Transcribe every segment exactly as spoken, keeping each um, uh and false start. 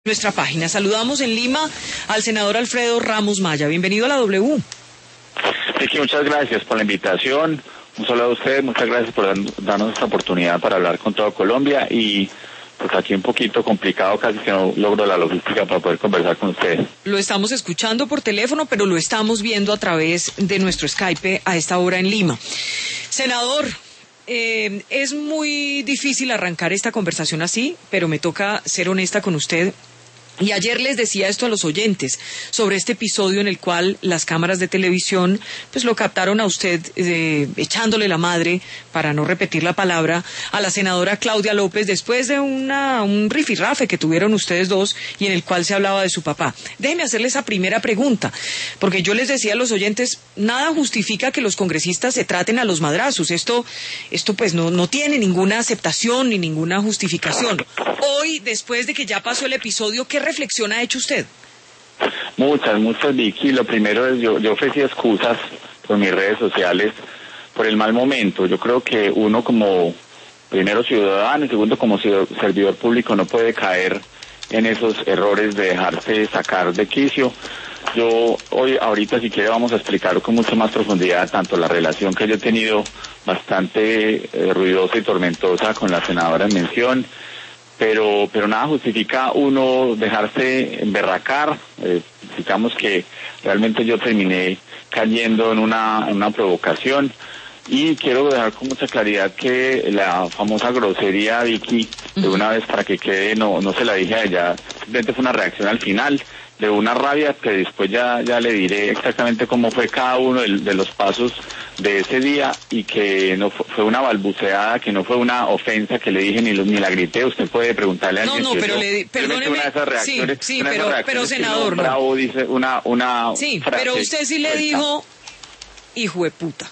Nuestra página. Saludamos en Lima al senador Alfredo Ramos Maya. Bienvenido a la W. Vicky, muchas gracias por la invitación. Un saludo a usted, muchas gracias por darnos esta oportunidad para hablar con toda Colombia y pues aquí un poquito complicado, casi que no logro la logística para poder conversar con ustedes. Lo estamos escuchando por teléfono, pero lo estamos viendo a través de nuestro Skype a esta hora en Lima. Senador, eh, es muy difícil arrancar esta conversación así, pero me toca ser honesta con usted. Y ayer les decía esto a los oyentes sobre este episodio en el cual las cámaras de televisión pues lo captaron a usted eh, echándole la madre, para no repetir la palabra, a la senadora Claudia López después de una, un rifirrafe que tuvieron ustedes dos y en el cual se hablaba de su papá. Déjenme hacerle esa primera pregunta, porque yo les decía a los oyentes, nada justifica que los congresistas se traten a los madrazos. Esto, esto pues no, no tiene ninguna aceptación ni ninguna justificación. Hoy, después de que ya pasó el episodio, ¿qué reflexión ha hecho usted? Muchas, muchas, Vicky. Lo primero es, yo, yo ofrecí excusas por mis redes sociales por el mal momento. Yo creo que uno como, primero ciudadano y segundo como servidor público no puede caer en esos errores de dejarse sacar de quicio. Yo hoy, ahorita si quiere vamos a explicar con mucha más profundidad tanto la relación que yo he tenido bastante eh, ruidosa y tormentosa con la senadora en mención, pero pero nada justifica uno dejarse emberracar. Eh, digamos que realmente yo terminé cayendo en una, en una provocación y quiero dejar con mucha claridad que la famosa grosería, Vicky, de una vez para que quede, no no se la dije a ella, simplemente fue una reacción al final de una rabia que después ya ya le diré exactamente cómo fue cada uno de, de los pasos de ese día y que no fue, fue una balbuceada, que no fue una ofensa que le dije ni, ni la grité. Usted puede preguntarle a alguien. No, no, pero yo, le perdóneme. Una de esas reacciones, sí, sí, una de pero, esas pero senador, no. Bravo dice una una. Sí, frase pero usted sí le dijo, hijo de puta.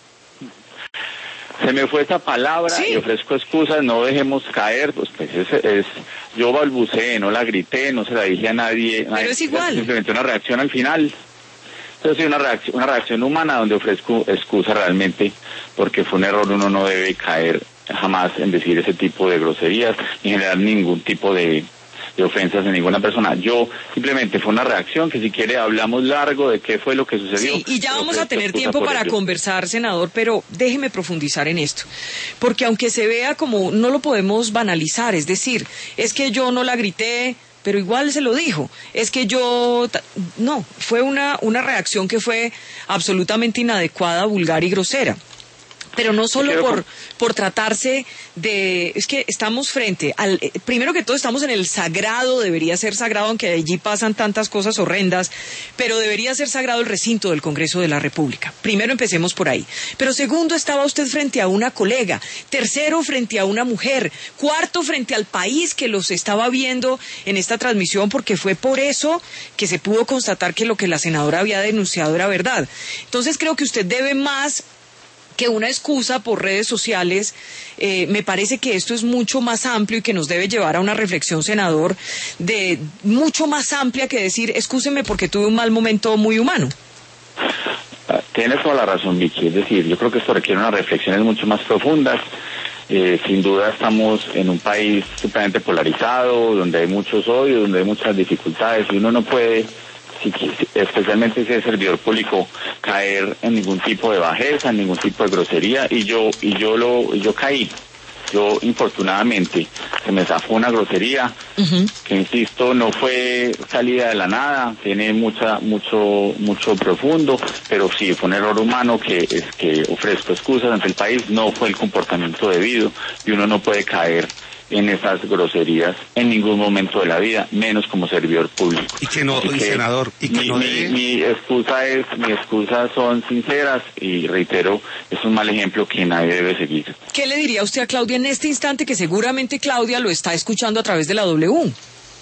Se me fue esa palabra, ¿sí? Y ofrezco excusas, no dejemos caer, pues, pues es, es, yo balbuceé, no la grité, no se la dije a nadie. Pero nadie, es igual. Simplemente una reacción al final. Pero sí, una reacción, una reacción humana donde ofrezco excusa realmente, porque fue un error, uno no debe caer jamás en decir ese tipo de groserías, ni generar ningún tipo de... de ofensas de ninguna persona. Yo simplemente fue una reacción que si quiere hablamos largo de qué fue lo que sucedió. Sí, y ya vamos a tener tiempo para ello. conversar, senador, pero déjeme profundizar en esto, porque aunque se vea como, no lo podemos banalizar, es decir, es que yo no la grité, pero igual se lo dijo, es que yo, no, fue una, una reacción que fue absolutamente inadecuada, vulgar y grosera. Pero no solo por por tratarse de... Es que estamos frente al... Eh, primero que todo estamos en el sagrado, debería ser sagrado, aunque allí pasan tantas cosas horrendas, pero debería ser sagrado el recinto del Congreso de la República. Primero empecemos por ahí. Pero segundo, estaba usted frente a una colega. Tercero, frente a una mujer. Cuarto, frente al país que los estaba viendo en esta transmisión, porque fue por eso que se pudo constatar que lo que la senadora había denunciado era verdad. Entonces creo que usted debe más que una excusa por redes sociales. Eh, me parece que esto es mucho más amplio y que nos debe llevar a una reflexión, senador, de mucho más amplia que decir, excúseme porque tuve un mal momento muy humano. Tienes toda la razón, Vicky. Es decir, yo creo que esto requiere unas reflexiones mucho más profundas. Eh, sin duda estamos en un país totalmente polarizado, donde hay muchos odios, donde hay muchas dificultades y uno no puede, si, especialmente si es servidor público, caer en ningún tipo de bajeza, en ningún tipo de grosería, y yo y yo lo yo caí. Yo, infortunadamente, se me zafó una grosería, uh-huh. que, insisto, no fue salida de la nada, tiene mucha mucho mucho profundo, pero sí, fue un error humano que es que ofrezco excusas ante el país, no fue el comportamiento debido, y uno no puede caer en esas groserías en ningún momento de la vida, menos como servidor público. Y que no, y senador, y que mi, no mi, debe... mi excusa es, mi excusa son sinceras y reitero, es un mal ejemplo que nadie debe seguir. ¿Qué le diría usted a Claudia en este instante, que seguramente Claudia lo está escuchando a través de la W?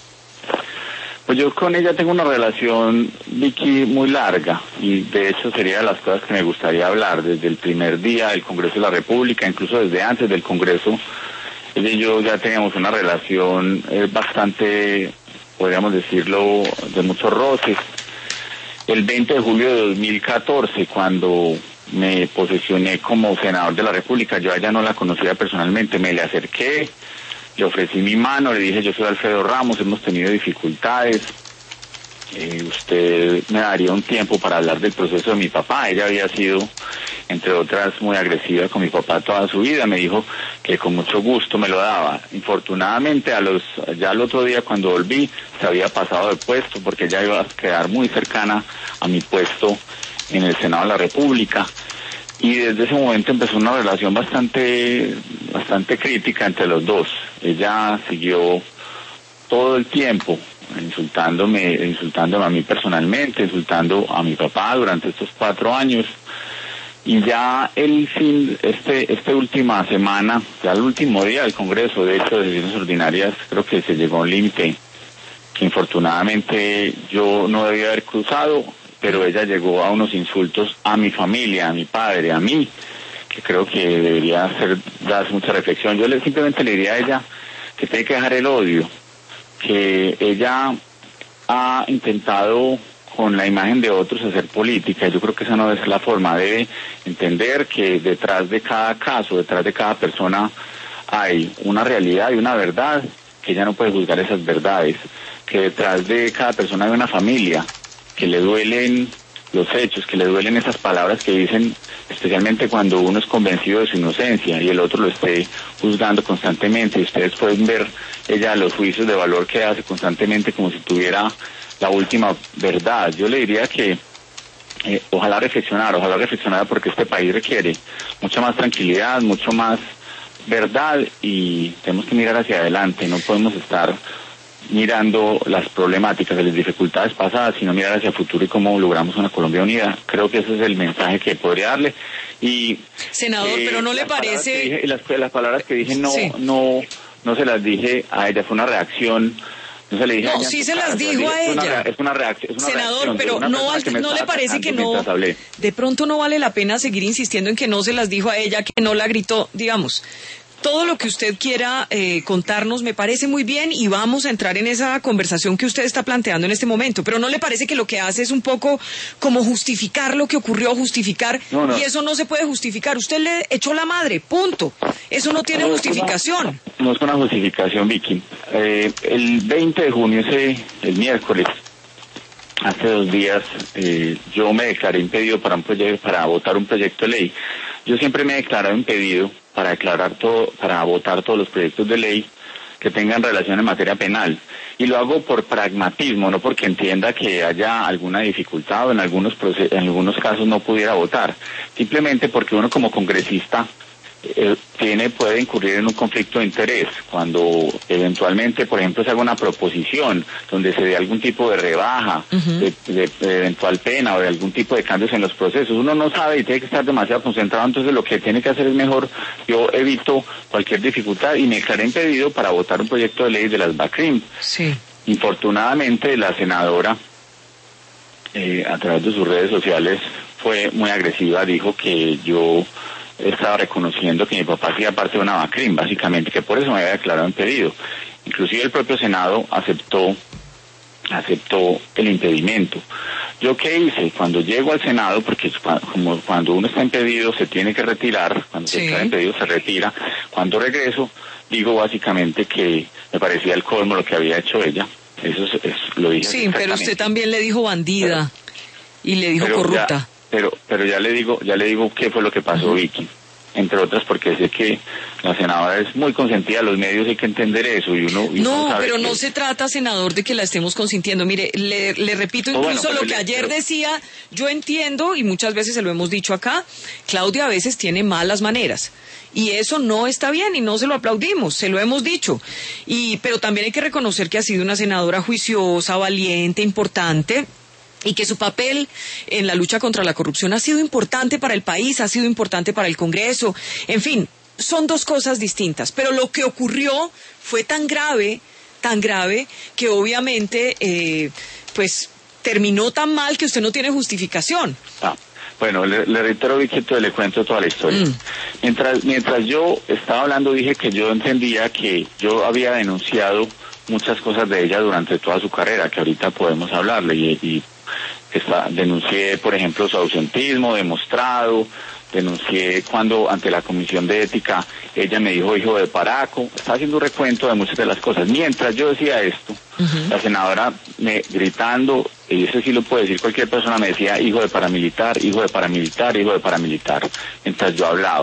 Pues yo con ella tengo una relación, Vicky, muy larga, y de hecho sería de las cosas que me gustaría hablar desde el primer día del Congreso de la República, incluso desde antes del Congreso. Ella y yo ya teníamos una relación eh, bastante, podríamos decirlo, de muchos roces. El veinte de julio de dos mil catorce, cuando me posesioné como senador de la República, yo a ella no la conocía personalmente, me le acerqué, le ofrecí mi mano, le dije, yo soy Alfredo Ramos, hemos tenido dificultades, eh, usted me daría un tiempo para hablar del proceso de mi papá. Ella había sido, entre otras, muy agresiva con mi papá toda su vida. Me dijo que con mucho gusto me lo daba. Infortunadamente, a los ya el otro día cuando volví, se había pasado de puesto porque ella iba a quedar muy cercana a mi puesto en el Senado de la República. Y desde ese momento empezó una relación bastante, bastante crítica entre los dos. Ella siguió todo el tiempo insultándome, insultándome a mí personalmente, insultando a mi papá durante estos cuatro años. Y ya el fin, este, esta última semana, ya el último día del Congreso, de hecho, de sesiones ordinarias, creo que se llegó a un límite que infortunadamente yo no debía haber cruzado, pero ella llegó a unos insultos a mi familia, a mi padre, a mí, que creo que debería hacer, darse mucha reflexión. Yo le, simplemente le diría a ella que tiene que dejar el odio, que ella ha intentado con la imagen de otros hacer política. Yo creo que esa no es la forma. Debe entender que detrás de cada caso, detrás de cada persona hay una realidad y una verdad, que ella no puede juzgar esas verdades, que detrás de cada persona hay una familia, que le duelen los hechos, que le duelen esas palabras que dicen, especialmente cuando uno es convencido de su inocencia y el otro lo esté juzgando constantemente. Y ustedes pueden ver ella los juicios de valor que hace constantemente como si tuviera la última verdad. Yo le diría que eh, ojalá reflexionar, ojalá reflexionar porque este país requiere mucha más tranquilidad, mucho más verdad y tenemos que mirar hacia adelante. No podemos estar mirando las problemáticas de las dificultades pasadas, sino mirar hacia el futuro y cómo logramos una Colombia unida. Creo que ese es el mensaje que podría darle. Y senador, eh, pero no le parece dije, las, las palabras que dije no sí. no no se las dije a ella, fue una reacción. No, se le dije no a ella sí se las dijo a ella. Es una reacción, es una senador, reacción, pero no, al, no le parece que no, de pronto no vale la pena seguir insistiendo en que no se las dijo a ella, que no la gritó, digamos. Todo lo que usted quiera eh, contarnos me parece muy bien y vamos a entrar en esa conversación que usted está planteando en este momento, pero ¿no le parece que lo que hace es un poco como justificar lo que ocurrió, justificar, no, no. y eso no se puede justificar? Usted le echó la madre, punto. Eso no tiene no, justificación. No, no es una justificación, Vicky. Eh, el veinte de junio, ese, el miércoles, hace dos días, eh, yo me declaré impedido para, un proyecto, para votar un proyecto de ley. Yo siempre me he declarado impedido para declarar todo, para votar todos los proyectos de ley que tengan relación en materia penal. Y lo hago por pragmatismo, no porque entienda que haya alguna dificultad o en algunos proces- en algunos casos no pudiera votar. Simplemente porque uno como congresista eh, tiene, puede incurrir en un conflicto de interés cuando eventualmente, por ejemplo, se haga una proposición donde se dé algún tipo de rebaja, uh-huh. de, de, de eventual pena o de algún tipo de cambios en los procesos. Uno no sabe y tiene que estar demasiado concentrado, entonces lo que tiene que hacer es mejor, yo evito cualquier dificultad y me declaré impedido para votar un proyecto de ley de las BACRIM. Sí. Infortunadamente, la senadora, eh, a través de sus redes sociales, fue muy agresiva, dijo que yo estaba reconociendo que mi papá hacía parte de una BACRIM, básicamente, que por eso me había declarado impedido. Inclusive el propio Senado aceptó aceptó el impedimento. ¿Yo qué hice? Cuando llego al Senado, porque como cuando uno está impedido se tiene que retirar, cuando sí. se está impedido se retira, cuando regreso digo básicamente que me parecía el colmo lo que había hecho ella. Eso es, es, lo dije. Sí, pero usted también le dijo bandida pero, y le dijo corrupta. Ya, Pero pero ya le digo ya le digo qué fue lo que pasó, uh-huh. Vicky. Entre otras porque sé que la senadora es muy consentida, los medios hay que entender eso. y uno y No, uno sabe pero que... no se trata, senador, de que la estemos consintiendo. Mire, le, le repito incluso oh, bueno, lo que le... ayer pero... decía, yo entiendo, y muchas veces se lo hemos dicho acá, Claudia a veces tiene malas maneras. Y eso no está bien y no se lo aplaudimos, se lo hemos dicho. Y pero también hay que reconocer que ha sido una senadora juiciosa, valiente, importante, y que su papel en la lucha contra la corrupción ha sido importante para el país, ha sido importante para el Congreso. En fin, son dos cosas distintas. Pero lo que ocurrió fue tan grave, tan grave, que obviamente, eh, pues, terminó tan mal que usted no tiene justificación. Ah. Bueno, le, le reitero, Vicky, le cuento toda la historia. Mm. Mientras, mientras yo estaba hablando, dije que yo entendía que yo había denunciado muchas cosas de ella durante toda su carrera, que ahorita podemos hablarle, y, y está, denuncié, por ejemplo, su ausentismo demostrado, denuncié cuando ante la comisión de ética ella me dijo hijo de paraco, estaba haciendo un recuento de muchas de las cosas. Mientras yo decía esto, uh-huh. la senadora me gritando, y eso sí lo puede decir cualquier persona, me decía hijo de paramilitar, hijo de paramilitar, hijo de paramilitar, mientras yo hablaba.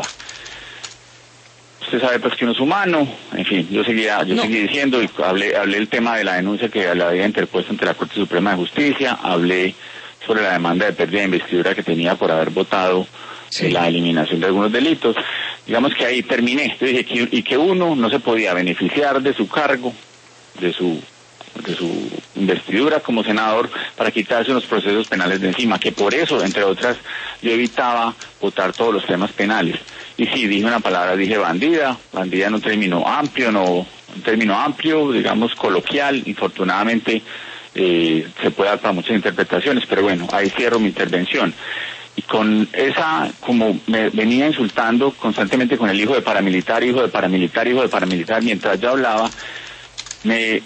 Usted sabe pues que uno es humano, en fin, yo seguía, yo no. seguí diciendo y hablé, hablé el tema de la denuncia que la había interpuesto ante la Corte Suprema de Justicia, hablé sobre la demanda de pérdida de investidura que tenía por haber votado sí. la eliminación de algunos delitos. Digamos que ahí terminé, yo dije que, y que uno no se podía beneficiar de su cargo, de su de su investidura como senador para quitarse unos procesos penales de encima, que por eso, entre otras, yo evitaba votar todos los temas penales. Y sí, dije una palabra, dije bandida, bandida en un término amplio, no, un término amplio, digamos coloquial, infortunadamente eh, se puede dar para muchas interpretaciones, pero bueno, ahí cierro mi intervención. Y con esa, como me venía insultando constantemente con el hijo de paramilitar, hijo de paramilitar, hijo de paramilitar, mientras yo hablaba, me,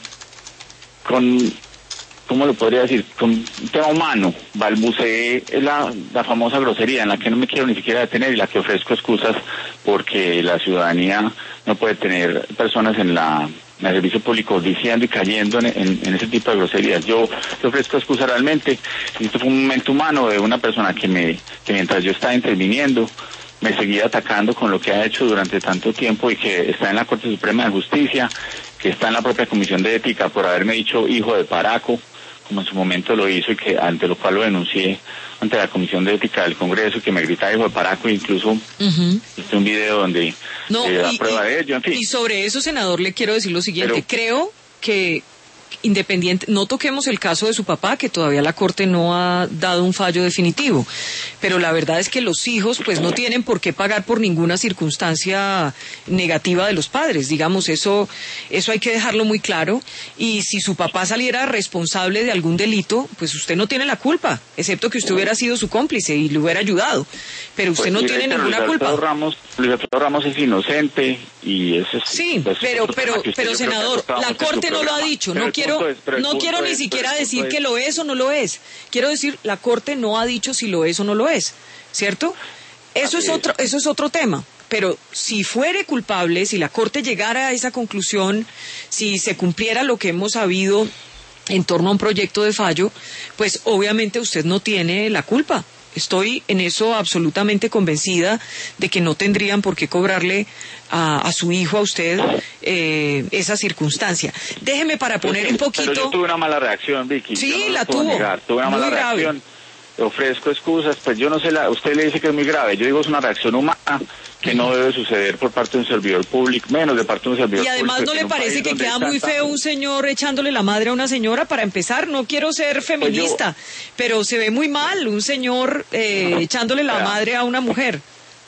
con, ¿cómo lo podría decir? Con un tema humano, balbuceé la, la famosa grosería en la que no me quiero ni siquiera detener y la que ofrezco excusas porque la ciudadanía no puede tener personas en la... en el servicio público diciendo y cayendo en, en, en ese tipo de groserías. Yo te ofrezco excusa realmente, y esto fue un momento humano de una persona que me que mientras yo estaba interviniendo me seguía atacando con lo que ha hecho durante tanto tiempo y que está en la Corte Suprema de Justicia, que está en la propia Comisión de Ética por haberme dicho hijo de paraco, como en su momento lo hizo y que ante lo cual lo denuncié ante la Comisión de Ética del Congreso, que me gritaba hijo de paraco, incluso uh-huh. hice un video donde no, eh, da y, prueba y, de ello, en fin. Y sobre eso, senador, le quiero decir lo siguiente, Pero, creo que independiente, no toquemos el caso de su papá, que todavía la Corte no ha dado un fallo definitivo, pero la verdad es que los hijos pues no tienen por qué pagar por ninguna circunstancia negativa de los padres, digamos, eso eso hay que dejarlo muy claro, y si su papá saliera responsable de algún delito, pues usted no tiene la culpa, excepto que usted hubiera sido su cómplice y le hubiera ayudado, pero usted pues, no tiene ninguna Luis culpa. Ramos, Luis Alfredo Ramos es inocente y eso es... Sí, pues, pero, pero, pero senador, la Corte no lo ha dicho, no quiero Es, no quiero ni es, siquiera decir es. que lo es o no lo es. Quiero decir, la Corte no ha dicho si lo es o no lo es, ¿cierto? Eso es otro, eso es otro tema. Pero si fuere culpable, si la Corte llegara a esa conclusión, si se cumpliera lo que hemos sabido en torno a un proyecto de fallo, pues obviamente usted no tiene la culpa. Estoy en eso absolutamente convencida de que no tendrían por qué cobrarle a, a su hijo, a usted, eh, esa circunstancia. Déjeme para poner un poquito... Pero yo tuve una mala reacción, Vicky. Sí, no la tuvo. Negar. Tuve una mala muy reacción. Grave. Ofrezco excusas, pues yo no sé, la, usted le dice que es muy grave, yo digo es una reacción humana que no debe suceder por parte de un servidor público, menos de parte de un servidor público. Y además público, ¿no le parece que queda muy feo un señor echándole la madre a una señora? Para empezar, no quiero ser feminista, pues yo, pero se ve muy mal un señor eh, echándole la madre a una mujer.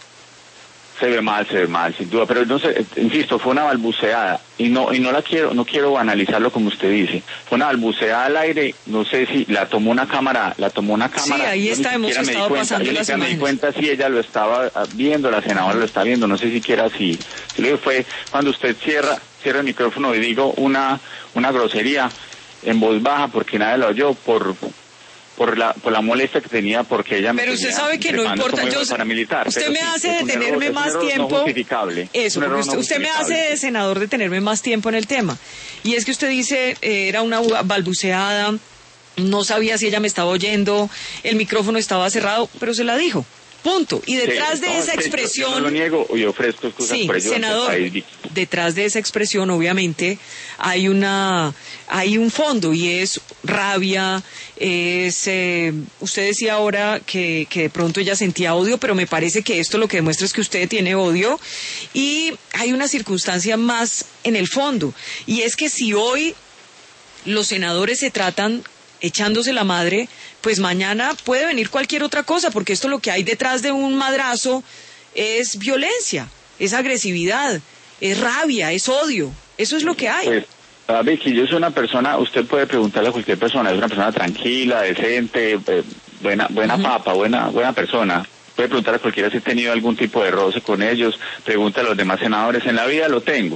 Se ve mal, se ve mal, sin duda, pero no sé, insisto, fue una balbuceada y no y no la quiero, no quiero analizarlo como usted dice. Fue una balbuceada al aire, no sé si la tomó una cámara, la tomó una cámara. Sí, ahí está, hemos estado cuenta, pasando yo las me imágenes. di cuenta si ella lo estaba viendo, la senadora lo está viendo, no sé siquiera si, si lo fue cuando usted cierra, cierra el micrófono y digo una una grosería en voz baja porque nadie lo oyó por por la por la molestia que tenía porque ella me pero usted sabe que no importa, yo paramilitar, usted me sí, hace detenerme error, más no tiempo justificable, eso porque usted, no usted me hace de senador detenerme más tiempo en el tema, y es que usted dice eh, era una balbuceada, no sabía si ella me estaba oyendo, el micrófono estaba cerrado, pero se la dijo. Punto. Y detrás sí, de no, esa sí, expresión... Yo no lo niego y ofrezco excusas sí, por ello. Senador, detrás de esa expresión obviamente hay una hay un fondo y es rabia, es... Eh, usted decía ahora que, que de pronto ella sentía odio, pero me parece que esto lo que demuestra es que usted tiene odio y hay una circunstancia más en el fondo. Y es que si hoy los senadores se tratan echándose la madre, pues mañana puede venir cualquier otra cosa, porque esto lo que hay detrás de un madrazo es violencia, es agresividad, es rabia, es odio, eso es lo que hay. Pues, uh, Vicky, yo soy una persona, usted puede preguntarle a cualquier persona, es una persona tranquila, decente, eh, buena buena uh-huh. papa, buena buena persona. Puede preguntar a cualquiera si he tenido algún tipo de roce con ellos, pregunta a los demás senadores, en la vida lo tengo.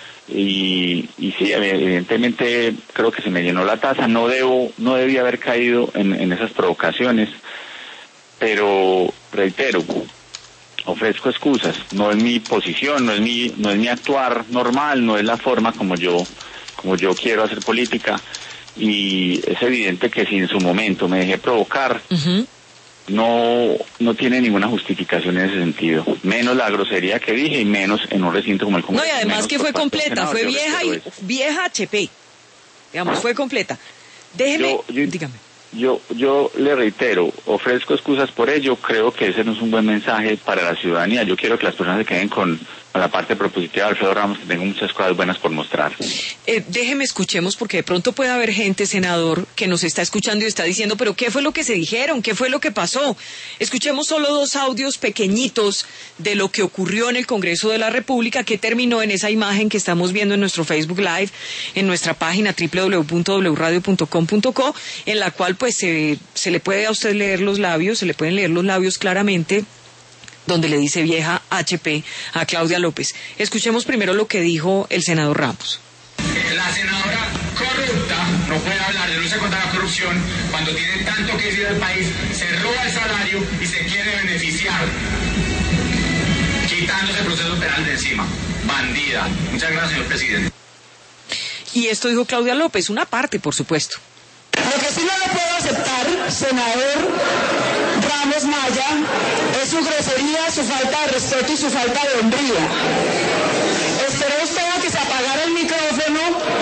Y, y sí, evidentemente creo que se me llenó la taza, no debo, no debía haber caído en, en esas provocaciones, pero reitero, ofrezco excusas, no es mi posición, no es mi, no es mi actuar normal, no es la forma como yo, como yo quiero hacer política, y es evidente que si en su momento me dejé provocar, uh-huh. no, no tiene ninguna justificación en ese sentido, menos la grosería que dije y menos en un recinto como el Congreso. No, y además que fue completa, fue vieja y vieja H P, digamos, fue completa. Déjeme, yo, yo, dígame. Yo, yo le reitero, ofrezco excusas por ello, creo que ese no es un buen mensaje para la ciudadanía. Yo quiero que las personas se queden con, con la parte propositiva de Alfredo Ramos, que tengo muchas cosas buenas por mostrar. Eh, déjeme, escuchemos, porque de pronto puede haber gente, senador, que nos está escuchando y está diciendo, pero ¿qué fue lo que se dijeron? ¿Qué fue lo que pasó? Escuchemos solo dos audios pequeñitos de lo que ocurrió en el Congreso de la República, que terminó en esa imagen que estamos viendo en nuestro Facebook Live, en nuestra página doble u doble u doble u punto w radio punto com punto co, en la cual pues se, se le puede a usted leer los labios, se le pueden leer los labios claramente, donde le dice vieja H P a Claudia López. Escuchemos primero lo que dijo el senador Ramos. La senadora corrupta no puede hablar de lucha contra la corrupción cuando tiene tanto que decir al país, se roba el salario y se quiere beneficiar, quitándose el proceso penal de encima. Bandida. Muchas gracias, señor presidente. Y esto dijo Claudia López, una parte, por supuesto. Lo que sí no le puedo aceptar, senador Ramos Maya, es su grosería, su falta de respeto y su falta de hombría. Esperó usted a que se apagara el micrófono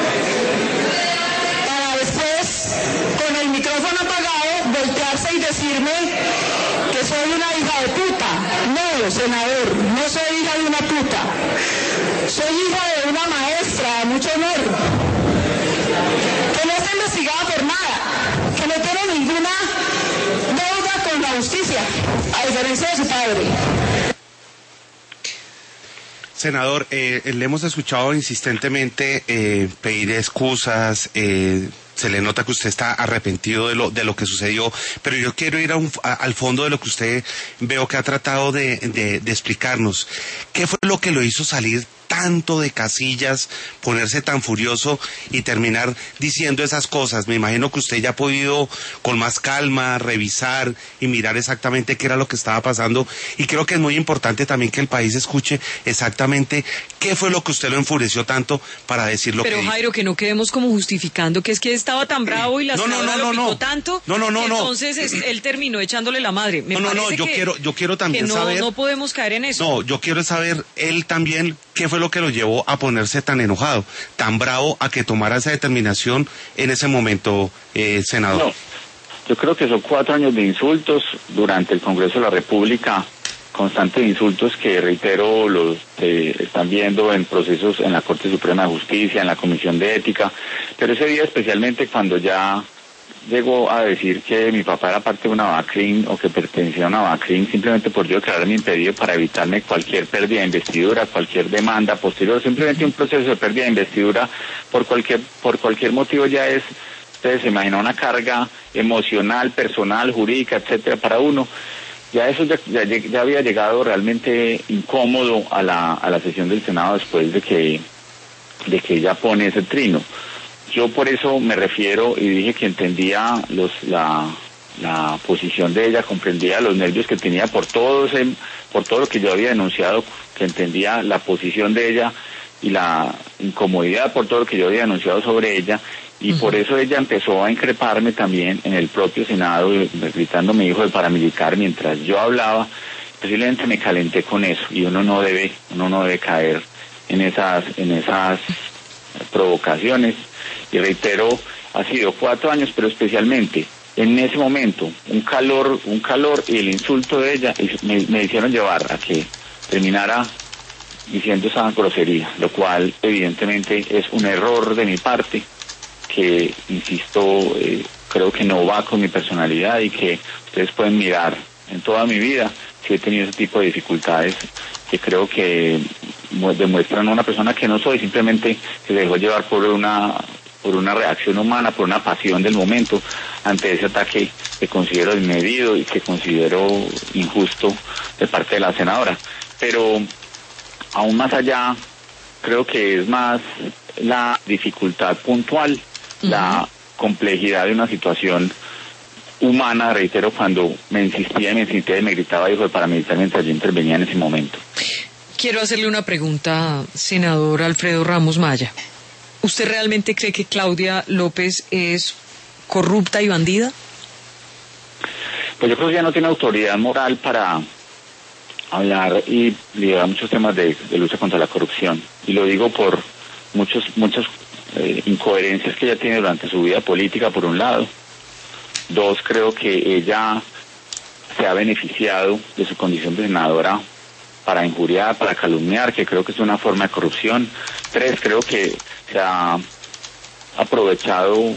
para después, con el micrófono apagado, voltearse y decirme que soy una hija de puta. No, senador, no soy hija de una puta. Soy hija de una maestra, mucho honor, que no está investigada por nada, que no tiene ninguna deuda con la justicia, a diferencia de su padre. Senador, eh, le hemos escuchado insistentemente eh, pedir excusas, eh, se le nota que usted está arrepentido de lo de lo que sucedió, pero yo quiero ir a un, a, al fondo de lo que usted veo que ha tratado de, de, de explicarnos. ¿Qué fue lo que lo hizo salir tanto de casillas, ponerse tan furioso y terminar diciendo esas cosas? Me imagino que usted ya ha podido con más calma revisar y mirar exactamente qué era lo que estaba pasando, y creo que es muy importante también que el país escuche exactamente qué fue lo que usted lo enfureció tanto para decir lo pero, que Pero Jairo, que no quedemos como justificando que es que estaba tan bravo y la no, no, senadora no, no, lo picó no. tanto, no, no, no, entonces no. Es, él terminó echándole la madre. Me no, no, no, parece yo que, quiero, yo quiero también que no, saber. No podemos caer en eso. No, yo quiero saber él también qué fue lo que lo llevó a ponerse tan enojado, tan bravo, a que tomara esa determinación en ese momento, eh, senador. No, yo creo que son cuatro años de insultos durante el Congreso de la República, constantes insultos que, reitero, los eh, están viendo en procesos en la Corte Suprema de Justicia, en la Comisión de Ética, pero ese día especialmente cuando ya llegó a decir que mi papá era parte de una Bacrin o que pertenecía a una Bacrin simplemente por yo declararme impedido para evitarme cualquier pérdida de investidura, cualquier demanda posterior, simplemente un proceso de pérdida de investidura por cualquier por cualquier motivo ya es, ustedes se imaginan, una carga emocional, personal, jurídica, etcétera, para uno. Ya eso ya, ya, ya había llegado realmente incómodo a la a la sesión del Senado después de que de que ella pone ese trino. Yo por eso me refiero y dije que entendía los la la posición de ella, comprendía los nervios que tenía por todo ese, por todo lo que yo había denunciado, que entendía la posición de ella y la incomodidad por todo lo que yo había denunciado sobre ella, y uh-huh. por eso ella empezó a increparme también en el propio Senado, gritándome hijo de paramilitar mientras yo hablaba. Posiblemente me calenté con eso, y uno no debe, uno no debe caer en esas, en esas provocaciones. Y reitero, ha sido cuatro años, pero especialmente en ese momento, un calor, un calor y el insulto de ella me, me hicieron llevar a que terminara diciendo esa grosería, lo cual evidentemente es un error de mi parte, que, insisto, eh, creo que no va con mi personalidad, y que ustedes pueden mirar en toda mi vida si he tenido ese tipo de dificultades que creo que demuestran a una persona que no soy, simplemente que se dejó llevar por una por una reacción humana, por una pasión del momento ante ese ataque que considero desmedido y que considero injusto de parte de la senadora. Pero aún más allá, creo que es más la dificultad puntual, uh-huh. la complejidad de una situación humana, reitero, cuando me insistía y me insistía y me gritaba hijo de paramilitar mientras yo intervenía en ese momento. Quiero hacerle una pregunta, senador Alfredo Ramos Maya. ¿Usted realmente cree que Claudia López es corrupta y bandida? Pues yo creo que ya no tiene autoridad moral para hablar y liderar muchos temas de, de lucha contra la corrupción. Y lo digo por muchos, muchas eh, incoherencias que ella tiene durante su vida política, por un lado. Dos, creo que ella se ha beneficiado de su condición de senadora para injuriar, para calumniar, que creo que es una forma de corrupción. Tres, creo que se ha aprovechado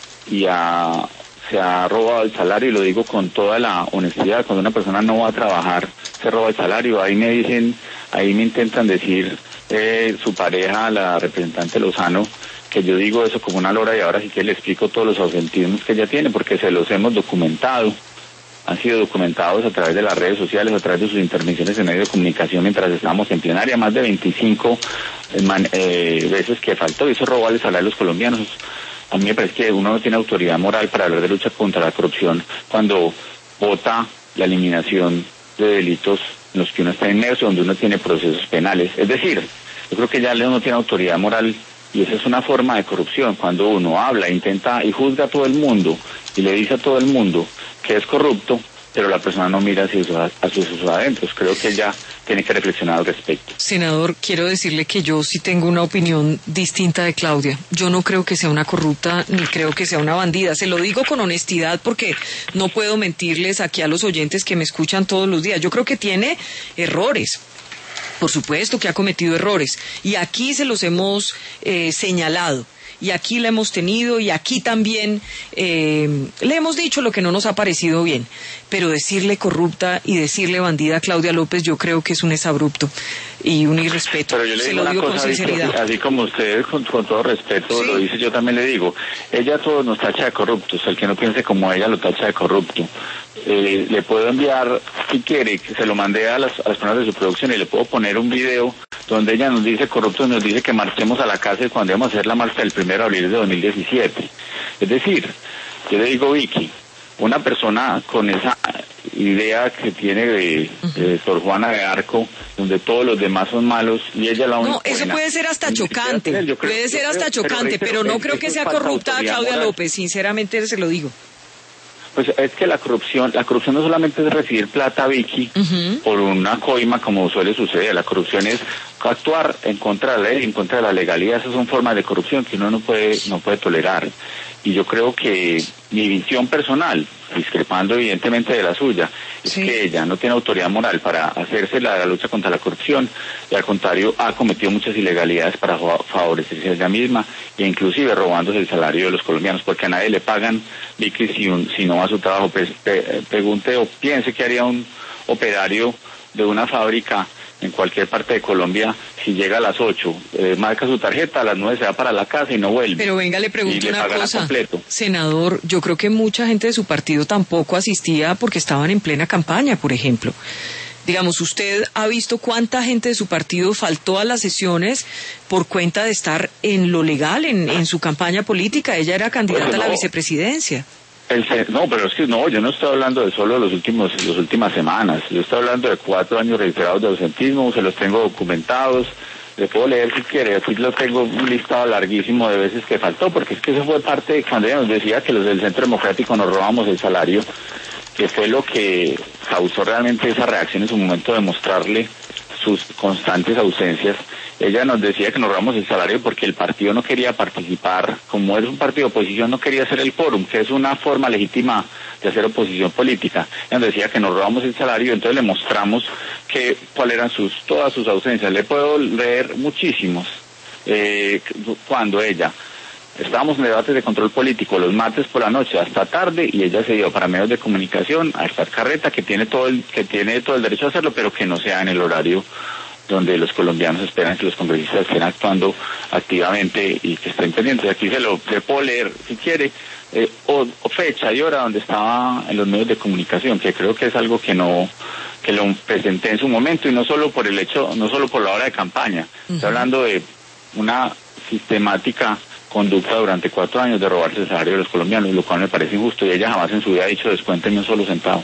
y ha, se ha robado el salario, y lo digo con toda la honestidad. Cuando una persona no va a trabajar, se roba el salario. Ahí me dicen, ahí me intentan decir eh, su pareja, la representante Lozano, que yo digo eso como una lora, y ahora sí que le explico todos los ausentismos que ella tiene, porque se los hemos documentado. Han sido documentados a través de las redes sociales, a través de sus intervenciones en medios de comunicación mientras estábamos en plenaria, más de veinticinco eh, man, eh, veces que faltó, y eso roba el salario a los colombianos. A mí me parece que uno no tiene autoridad moral para hablar de lucha contra la corrupción cuando vota la eliminación de delitos en los que uno está inmerso, donde uno tiene procesos penales. Es decir, yo creo que ya uno no tiene autoridad moral, y esa es una forma de corrupción, cuando uno habla, intenta y juzga a todo el mundo y le dice a todo el mundo que es corrupto, pero la persona no mira hacia sus, hacia sus adentros. Creo que ella tiene que reflexionar al respecto. Senador, quiero decirle que yo sí tengo una opinión distinta de Claudia. Yo no creo que sea una corrupta, ni creo que sea una bandida. Se lo digo con honestidad porque no puedo mentirles aquí a los oyentes que me escuchan todos los días. Yo creo que tiene errores. Por supuesto que ha cometido errores. Y aquí se los hemos eh, señalado. Y aquí la hemos tenido, y aquí también eh, le hemos dicho lo que no nos ha parecido bien. Pero decirle corrupta y decirle bandida a Claudia López, yo creo que es un exabrupto y un irrespeto. Pero yo le Se digo lo digo una con cosa, sinceridad. Así, así como usted, con, con todo respeto, ¿sí?, lo dice, yo también le digo, ella a todos nos tacha de corruptos. El que no piense como ella lo tacha de corrupto. Eh, le puedo enviar, si quiere, que se lo mandé a las, a las personas de su producción, y le puedo poner un video donde ella nos dice corruptos, nos dice que marchemos a la cárcel cuando íbamos a hacer la marcha del primero de abril de dos mil diecisiete. Es decir, yo le digo, Vicky, una persona con esa idea que tiene de, de Sor Juana de Arco, donde todos los demás son malos y ella la única. No, eso buena, puede ser hasta chocante, creo, puede ser hasta creo, chocante, pero, pero no creo que sea corrupta Claudia moral. López, sinceramente se lo digo. Pues es que la corrupción, la corrupción no solamente es recibir plata, Vicky, uh-huh, por una coima como suele suceder. La corrupción es actuar en contra de la ley, en contra de la legalidad. Esas son formas de corrupción que uno no puede, no puede tolerar. Y yo creo que mi visión personal, discrepando evidentemente de la suya, es sí. que ella no tiene autoridad moral para hacerse la, la lucha contra la corrupción, y al contrario ha cometido muchas ilegalidades para favorecerse a ella misma, e inclusive robándose el salario de los colombianos, porque a nadie le pagan, Vicky, si, un, si no va a su trabajo. Pues, pe, pregunte o piense que haría un operario de una fábrica en cualquier parte de Colombia si llega a las ocho, eh, marca su tarjeta, a las nueve se va para la casa y no vuelve. Pero venga, le pregunto una cosa, senador, yo creo que mucha gente de su partido tampoco asistía porque estaban en plena campaña, por ejemplo. Digamos, ¿usted ha visto cuánta gente de su partido faltó a las sesiones por cuenta de estar en lo legal, en, en su campaña política? Ella era candidata pues no. a la vicepresidencia. El, no, pero es que no, yo no estoy hablando de solo los últimos, las últimas semanas. Yo estoy hablando de cuatro años reiterados de ausentismo, se los tengo documentados. Le puedo leer si quiere, aquí lo tengo un listado larguísimo de veces que faltó, porque es que eso fue parte de cuando ella nos decía que los del Centro Democrático nos robamos el salario, que fue lo que causó realmente esa reacción en su momento de mostrarle sus constantes ausencias. Ella nos decía que nos robamos el salario porque el partido no quería participar, como es un partido de oposición, no quería hacer el quórum, que es una forma legítima de hacer oposición política. Ella nos decía que nos robamos el salario, entonces le mostramos que cuáles eran sus todas sus ausencias. Le puedo leer muchísimos. Eh, cuando ella estábamos en debates de control político los martes por la noche hasta tarde, y ella se dio para medios de comunicación a estar carreta, que tiene todo el que tiene todo el derecho a hacerlo, pero que no sea en el horario donde los colombianos esperan que los congresistas estén actuando activamente y que estén pendientes. Aquí se lo le puedo leer, si quiere, eh, o, o fecha y hora donde estaba en los medios de comunicación, que creo que es algo que no que lo presenté en su momento, y no solo por el hecho, no solo por la hora de campaña. Uh-huh. Estoy hablando de una sistemática conducta durante cuatro años de robarse el salario de los colombianos, lo cual me parece injusto, y ella jamás en su vida ha dicho descuéntenme un solo centavo.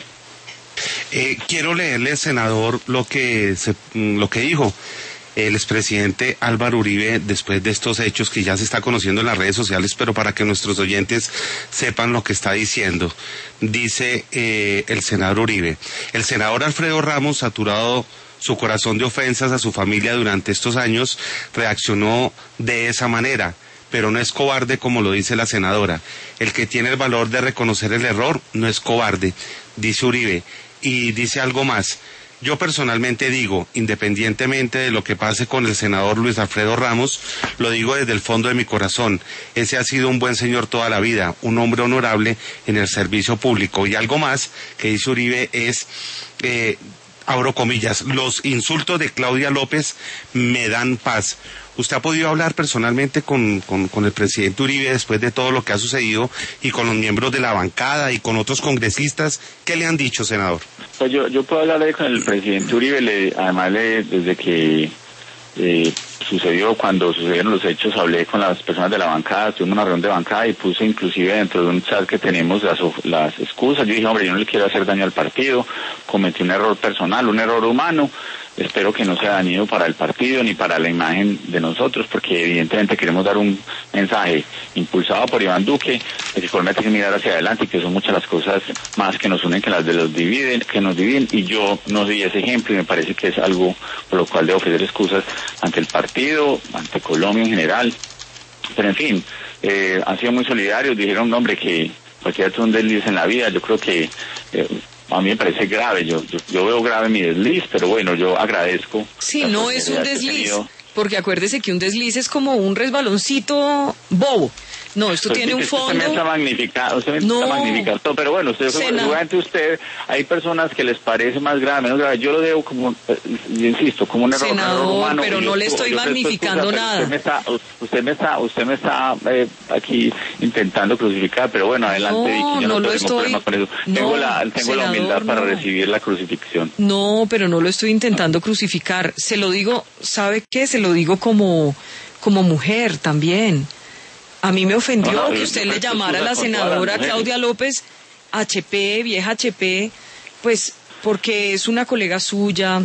Eh, quiero leerle, senador, lo que se, lo que dijo el expresidente Álvaro Uribe después de estos hechos que ya se está conociendo en las redes sociales, pero para que nuestros oyentes sepan lo que está diciendo. Dice eh, el senador Uribe: el senador Alfredo Ramos, saturado su corazón de ofensas a su familia durante estos años, reaccionó de esa manera, pero no es cobarde como lo dice la senadora. El que tiene el valor de reconocer el error no es cobarde, dice Uribe. Y dice algo más: yo personalmente digo, independientemente de lo que pase con el senador Luis Alfredo Ramos, lo digo desde el fondo de mi corazón, ese ha sido un buen señor toda la vida, un hombre honorable en el servicio público. Y algo más que dice Uribe es, eh, abro comillas, los insultos de Claudia López me dan paz. ¿Usted ha podido hablar personalmente con, con, con el presidente Uribe después de todo lo que ha sucedido y con los miembros de la bancada y con otros congresistas? ¿Qué le han dicho, senador? Pues yo, yo puedo hablar con el presidente Uribe, le, además le, desde que eh, sucedió, cuando sucedieron los hechos, hablé con las personas de la bancada, tuvimos una reunión de bancada y puse inclusive dentro de un chat que tenemos las, las excusas. Yo dije, hombre, yo no le quiero hacer daño al partido, cometí un error personal, un error humano. Espero que no sea dañino para el partido ni para la imagen de nosotros, porque evidentemente queremos dar un mensaje impulsado por Iván Duque, que se hay que mirar hacia adelante y que son muchas las cosas más que nos unen que las de los dividen, que nos dividen, y yo no soy ese ejemplo y me parece que es algo por lo cual debo ofrecer excusas ante el partido, ante Colombia en general. Pero en fin, eh, han sido muy solidarios, dijeron, hombre, que cualquiera tiene un desliz en la vida. Yo creo que eh, a mí me parece grave, yo, yo yo veo grave mi desliz, pero bueno, yo agradezco. Sí, no es un desliz, porque acuérdese que un desliz es como un resbaloncito bobo. No, esto pues tiene sí, un fondo. Usted me está magnificando, usted me no, está magnificando, pero bueno, usted, seguramente usted, hay personas que les parece más grave, menos grave. Yo lo debo como, eh, insisto, como un error, senador, un error humano. Pero no yo, le estoy magnificando nada. Usted me está, usted me está, usted me está eh, aquí intentando crucificar, pero bueno, adelante, no, Vicky, yo no, no lo estoy. Con eso. No, tengo la, tengo senador, la humildad para no. recibir la crucifixión. No, pero no lo estoy intentando crucificar. Se lo digo, ¿sabe qué? Se lo digo como, como mujer también. A mí me ofendió no, no, que usted le llamara a la senadora Claudia López H P, vieja H P, pues porque es una colega suya,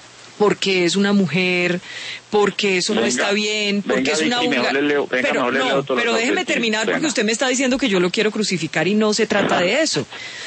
porque es una mujer, porque eso venga, no está bien, porque venga, es una vulgar... Pero, no, pero déjeme terminar porque usted me está diciendo que yo lo quiero crucificar y no se trata de eso.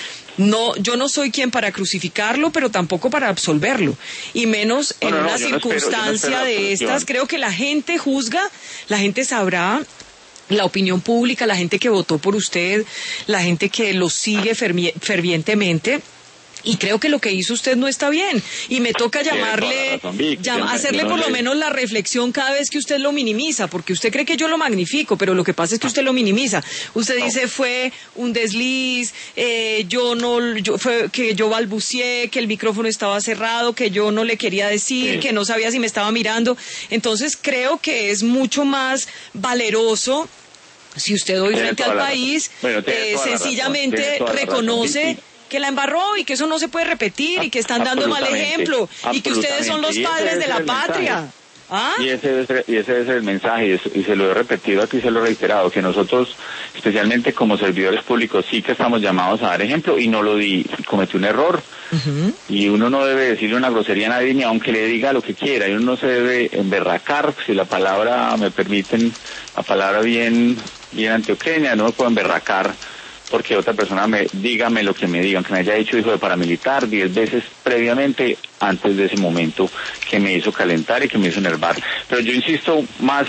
No, yo no soy quien para crucificarlo, pero tampoco para absolverlo, y menos en no, no, una circunstancia no espero, no de estas. Creo que la gente juzga, la gente sabrá, la opinión pública, la gente que votó por usted, la gente que lo sigue fervi- fervientemente. Y creo que lo que hizo usted no está bien. Y me toca llamarle, llama, hacerle por lo menos la reflexión cada vez que usted lo minimiza, porque usted cree que yo lo magnifico, pero lo que pasa es que usted lo minimiza. Usted dice fue un desliz, eh, yo no, yo, fue que yo balbuceé, que el micrófono estaba cerrado, que yo no le quería decir, sí. que no sabía si me estaba mirando. Entonces creo que es mucho más valeroso si usted hoy frente al país bueno, eh, sencillamente reconoce que la embarró y que eso no se puede repetir y que están dando mal ejemplo y que ustedes son los padres de la patria. ¿Ah? Y ese es, y ese es el mensaje, y, eso, y se lo he repetido aquí, se lo he reiterado, que nosotros, especialmente como servidores públicos, sí que estamos llamados a dar ejemplo, y no lo di, cometí un error, uh-huh. y uno no debe decirle una grosería a nadie, ni aunque le diga lo que quiera, y uno no se debe emberracar, si la palabra, me permiten, la palabra bien, bien antioqueña, no me puedo emberracar, porque otra persona me dígame lo que me digan, que me haya dicho hijo de paramilitar diez veces previamente antes de ese momento que me hizo calentar y que me hizo enervar. Pero yo insisto, más,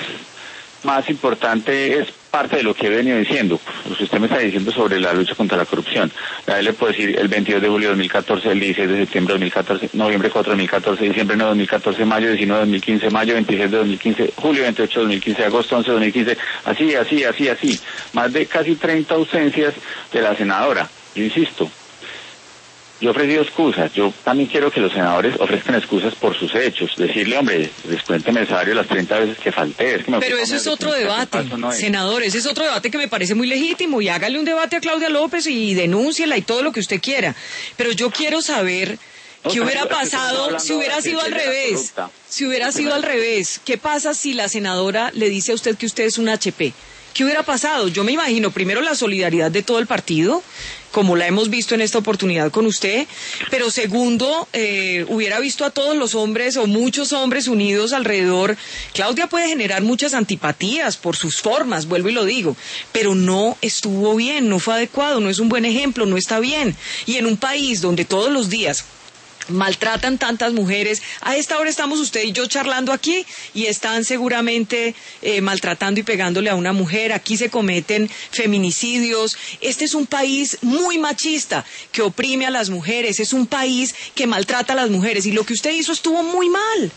más importante es parte de lo que he venido diciendo. Pues usted me está diciendo sobre la lucha contra la corrupción. A él le puedo decir el veintidós de julio de dos mil catorce, el dieciséis de septiembre de dos mil catorce, noviembre cuatro de dos mil catorce, diciembre nueve de dos mil catorce, mayo diecinueve de dos mil quince, mayo veintiséis de dos mil quince, julio veintiocho de dos mil quince, agosto once de dos mil quince, así, así, así, así. Más de casi treinta ausencias de la senadora. Yo insisto, yo he ofrecido excusas, yo también quiero que los senadores ofrezcan excusas por sus hechos, decirle, hombre, descuénteme el salario las treinta veces que falté. Es que me Pero eso es otro debate, no es. Senador, ese es otro debate que me parece muy legítimo, y hágale un debate a Claudia López y denúnciela y todo lo que usted quiera. Pero yo quiero saber qué hubiera pasado si hubiera sido al revés, si hubiera sido al revés. ¿Qué pasa si la senadora le dice a usted que usted es un H P? ¿qué hubiera pasado? Yo me imagino, primero, la solidaridad de todo el partido, como la hemos visto en esta oportunidad con usted, pero segundo, eh, hubiera visto a todos los hombres o muchos hombres unidos alrededor. Claudia puede generar muchas antipatías por sus formas, vuelvo y lo digo, pero no estuvo bien, no fue adecuado, no es un buen ejemplo, no está bien. Y en un país donde todos los días maltratan tantas mujeres, a esta hora estamos usted y yo charlando aquí y están seguramente eh, maltratando y pegándole a una mujer. Aquí se cometen feminicidios. Este es un país muy machista que oprime a las mujeres, es un país que maltrata a las mujeres y lo que usted hizo estuvo muy mal.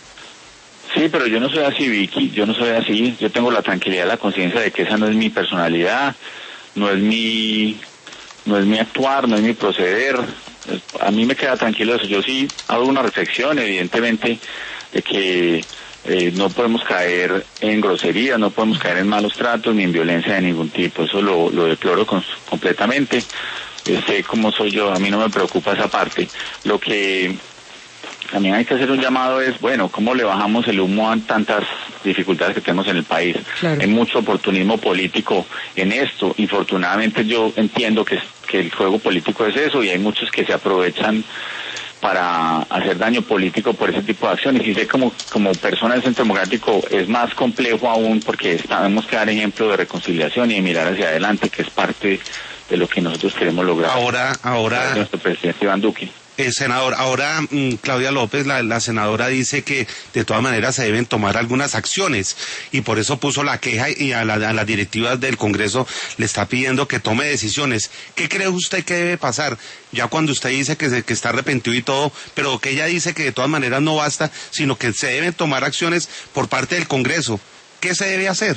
Sí, pero yo no soy así, Vicky, yo no soy así. Yo tengo la tranquilidad, la conciencia de que esa no es mi personalidad, no es mi, no es mi actuar, no es mi proceder. A mí me queda tranquilo eso. Yo sí hago una reflexión, evidentemente, de que eh, no podemos caer en groserías, no podemos caer en malos tratos ni en violencia de ningún tipo. Eso lo, lo deploro con, completamente. Eh, sé cómo soy yo, a mí no me preocupa esa parte. Lo que también hay que hacer un llamado es, bueno, ¿cómo le bajamos el humo a tantas dificultades que tenemos en el país? Claro. Hay mucho oportunismo político en esto. Infortunadamente yo entiendo que, que el juego político es eso y hay muchos que se aprovechan para hacer daño político por ese tipo de acciones. Y sé como, como persona del Centro Democrático es más complejo aún porque tenemos que dar ejemplo de reconciliación y de mirar hacia adelante, que es parte de lo que nosotros queremos lograr. Ahora, ahora... Nuestro presidente Iván Duque. Eh, senador, ahora mmm, Claudia López, la, la senadora, dice que de todas maneras se deben tomar algunas acciones y por eso puso la queja y a, la, a las directivas del Congreso le está pidiendo que tome decisiones. ¿Qué cree usted que debe pasar? Ya cuando usted dice que, se, que está arrepentido y todo, pero que ella dice que de todas maneras no basta, sino que se deben tomar acciones por parte del Congreso. ¿Qué se debe hacer?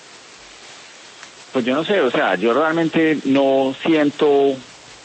Pues yo no sé, o sea, yo realmente no siento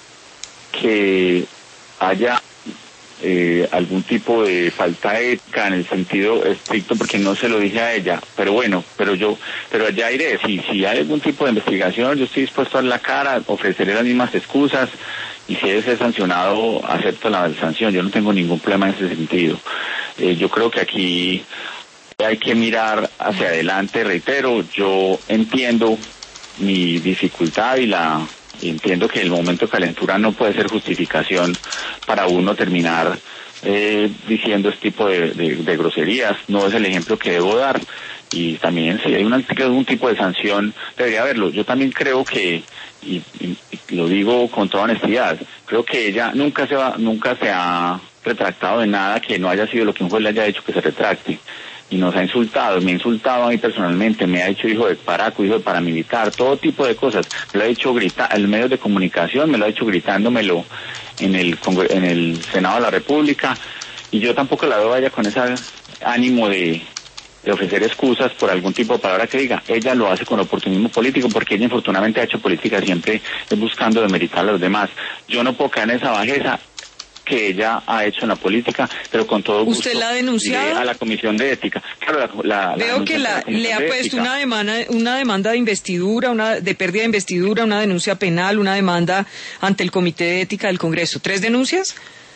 que haya eh, algún tipo de falta ética en el sentido estricto, porque no se lo dije a ella, pero bueno, pero yo, pero allá iré, si, si hay algún tipo de investigación, yo estoy dispuesto a dar la cara, ofreceré las mismas excusas, y si debe ser sancionado, acepto la sanción, yo no tengo ningún problema en ese sentido. Eh, yo creo que aquí hay que mirar hacia adelante, reitero, yo entiendo mi dificultad y la... Entiendo que el momento de calentura no puede ser justificación para uno terminar eh, diciendo este tipo de, de, de groserías. No es el ejemplo que debo dar. Y también si hay una, un tipo de sanción, debería haberlo. Yo también creo que, y, y, y lo digo con toda honestidad, creo que ella nunca se va, nunca se ha retractado de nada que no haya sido lo que un juez le haya dicho que se retracte. Y nos ha insultado, me ha insultado a mí personalmente, me ha dicho hijo de paraco, hijo de paramilitar, todo tipo de cosas. Me lo ha dicho gritar, en medios de comunicación, me lo ha dicho gritándomelo en el en el Senado de la República, y yo tampoco la veo vaya con ese ánimo de, de ofrecer excusas por algún tipo de palabra que diga. Ella lo hace con oportunismo político, porque ella infortunadamente ha hecho política siempre buscando demeritar a los demás. Yo no puedo caer en esa bajeza que ella ha hecho en la política, pero con todo gusto. ¿Usted la ha denunciado? A la Comisión de Ética. Claro, la, la, Veo la que la, la le ha puesto una demanda, una demanda de investidura, una de pérdida de investidura, una denuncia penal, una demanda ante el Comité de Ética del Congreso. ¿Tres denuncias?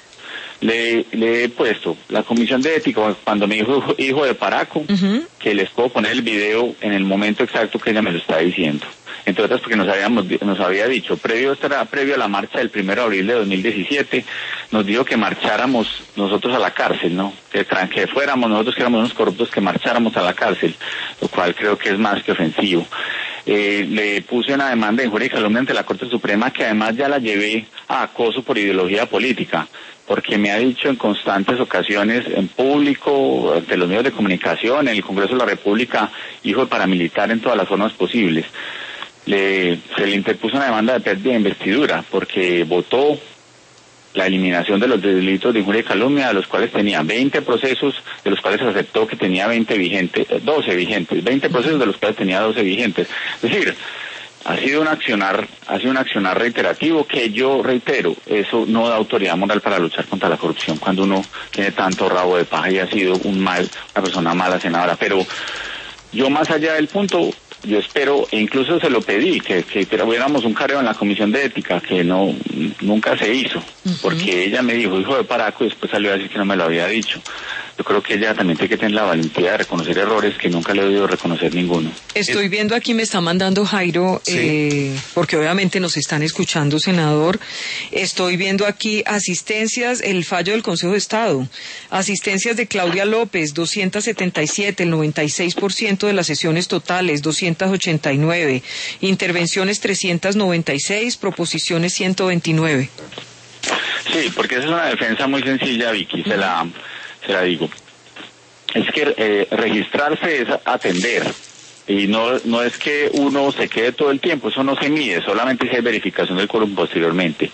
Le, le he puesto la Comisión de Ética cuando me dijo hijo de paraco, uh-huh. que les puedo poner el video en el momento exacto que ella me lo está diciendo. Entre otras porque nos habíamos nos había dicho, previo estará previo a la marcha del primero de abril de dos mil diecisiete, nos dijo que marcháramos nosotros a la cárcel, ¿no? Que, que fuéramos nosotros que éramos unos corruptos, que marcháramos a la cárcel, lo cual creo que es más que ofensivo. Eh, le puse una demanda de injuria y calumnia ante la Corte Suprema, que además ya la llevé a acoso por ideología política, porque me ha dicho en constantes ocasiones, en público, ante los medios de comunicación, en el Congreso de la República, hijo de paramilitar en todas las formas posibles. Le, se le interpuso una demanda de pérdida de investidura porque votó la eliminación de los delitos de injuria y calumnia, de los cuales tenía veinte procesos, de los cuales aceptó que tenía veinte vigentes, doce vigentes, veinte procesos de los cuales tenía doce vigentes. Es decir, ha sido un accionar, ha sido un accionar reiterativo que yo reitero, eso no da autoridad moral para luchar contra la corrupción cuando uno tiene tanto rabo de paja y ha sido un mal, una persona mala senadora. Pero yo más allá del punto, yo espero, e incluso se lo pedí, que, que tuviéramos un careo en la Comisión de Ética, que no nunca se hizo, uh-huh. porque ella me dijo, hijo de paraco, y después salió a decir que no me lo había dicho. yo creo que ella también tiene que tener la valentía de reconocer errores que nunca le he debido reconocer ninguno. Estoy viendo aquí, me está mandando Jairo, sí. eh, porque obviamente nos están escuchando, senador. Estoy viendo aquí asistencias, el fallo del Consejo de Estado. Asistencias de Claudia López, doscientas setenta y siete, el noventa y seis por ciento de las sesiones totales, doscientas ochenta y nueve. Intervenciones trescientas noventa y seis, proposiciones ciento veintinueve. Sí, porque esa es una defensa muy sencilla, Vicky, se la, se la digo. Es que eh, registrarse es atender. Y no no es que uno se quede todo el tiempo, eso no se mide, solamente si hay verificación del quórum posteriormente.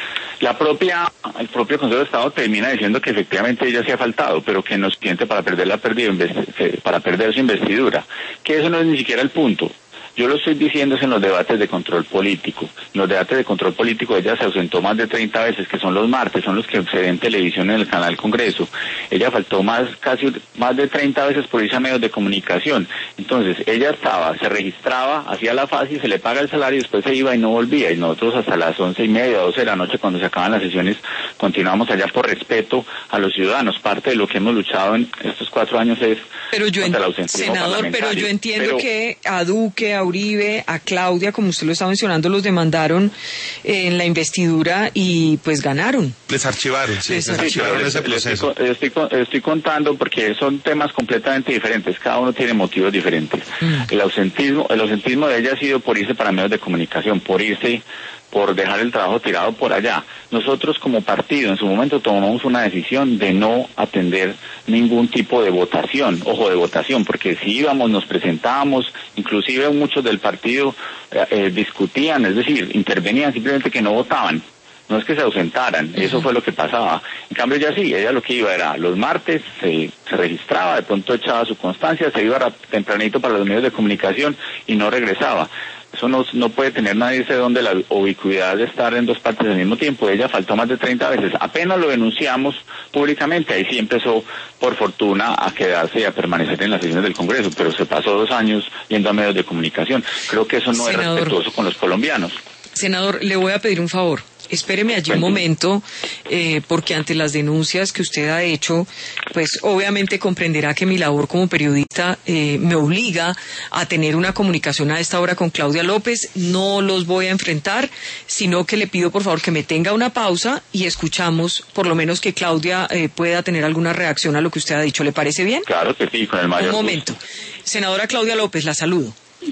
La propia, el propio Consejo de Estado termina diciendo que efectivamente ella sí ha faltado, pero que no es suficiente para perder la perdida, para perder su investidura, que eso no es ni siquiera el punto. Yo lo estoy diciendo en los debates de control político. En los debates de control político ella se ausentó más de treinta veces, que son los martes, son los que se ven en televisión en el canal Congreso. Ella faltó más, casi más de treinta veces por irse a medios de comunicación. Entonces, ella estaba, se registraba, hacía la fase, se le paga el salario y después se iba y no volvía. Y nosotros hasta las once y media, doce de la noche, cuando se acaban las sesiones, continuamos allá por respeto a los ciudadanos. Parte de lo que hemos luchado en estos cuatro años es pero yo contra el ausentismo senador, pero yo entiendo pero, que a Duque, a Uribe, a Claudia, como usted lo está mencionando, los demandaron eh, en la investidura y pues ganaron. Les archivaron, sí, les archivaron ese proceso. Estoy, estoy, estoy contando porque son temas completamente diferentes, cada uno tiene motivos diferentes. Mm. El ausentismo, el ausentismo de ella ha sido por irse para medios de comunicación, por irse, por dejar el trabajo tirado por allá. Nosotros como partido en su momento tomamos una decisión de no atender ningún tipo de votación, ojo de votación, porque si íbamos, nos presentábamos, inclusive muchos del partido eh, eh, discutían, es decir, intervenían, simplemente que no votaban. No es que se ausentaran, uh-huh. Eso fue lo que pasaba. En cambio ella sí, ella lo que iba era los martes, se, se registraba, de pronto echaba su constancia, se iba tempranito para los medios de comunicación y no regresaba. Eso no, no puede tener nadie ese don de la ubicuidad de estar en dos partes al mismo tiempo. Ella faltó más de treinta veces. Apenas lo denunciamos públicamente, ahí sí empezó, por fortuna, a quedarse y a permanecer en las sesiones del Congreso, pero se pasó dos años yendo a medios de comunicación. Creo que eso no Senador, es respetuoso con los colombianos. Senador, le voy a pedir un favor. Espéreme allí un momento, eh, porque ante las denuncias que usted ha hecho, pues obviamente comprenderá que mi labor como periodista eh, me obliga a tener una comunicación a esta hora con Claudia López. No los voy a enfrentar, sino que le pido por favor que me tenga una pausa y escuchamos, por lo menos que Claudia eh, pueda tener alguna reacción a lo que usted ha dicho. ¿Le parece bien? Claro que sí, con el mayor Un momento. gusto. Senadora Claudia López, la saludo.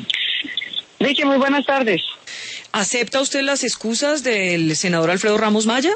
Vicky, muy buenas tardes. ¿Acepta usted las excusas del senador Alfredo Ramos Maya?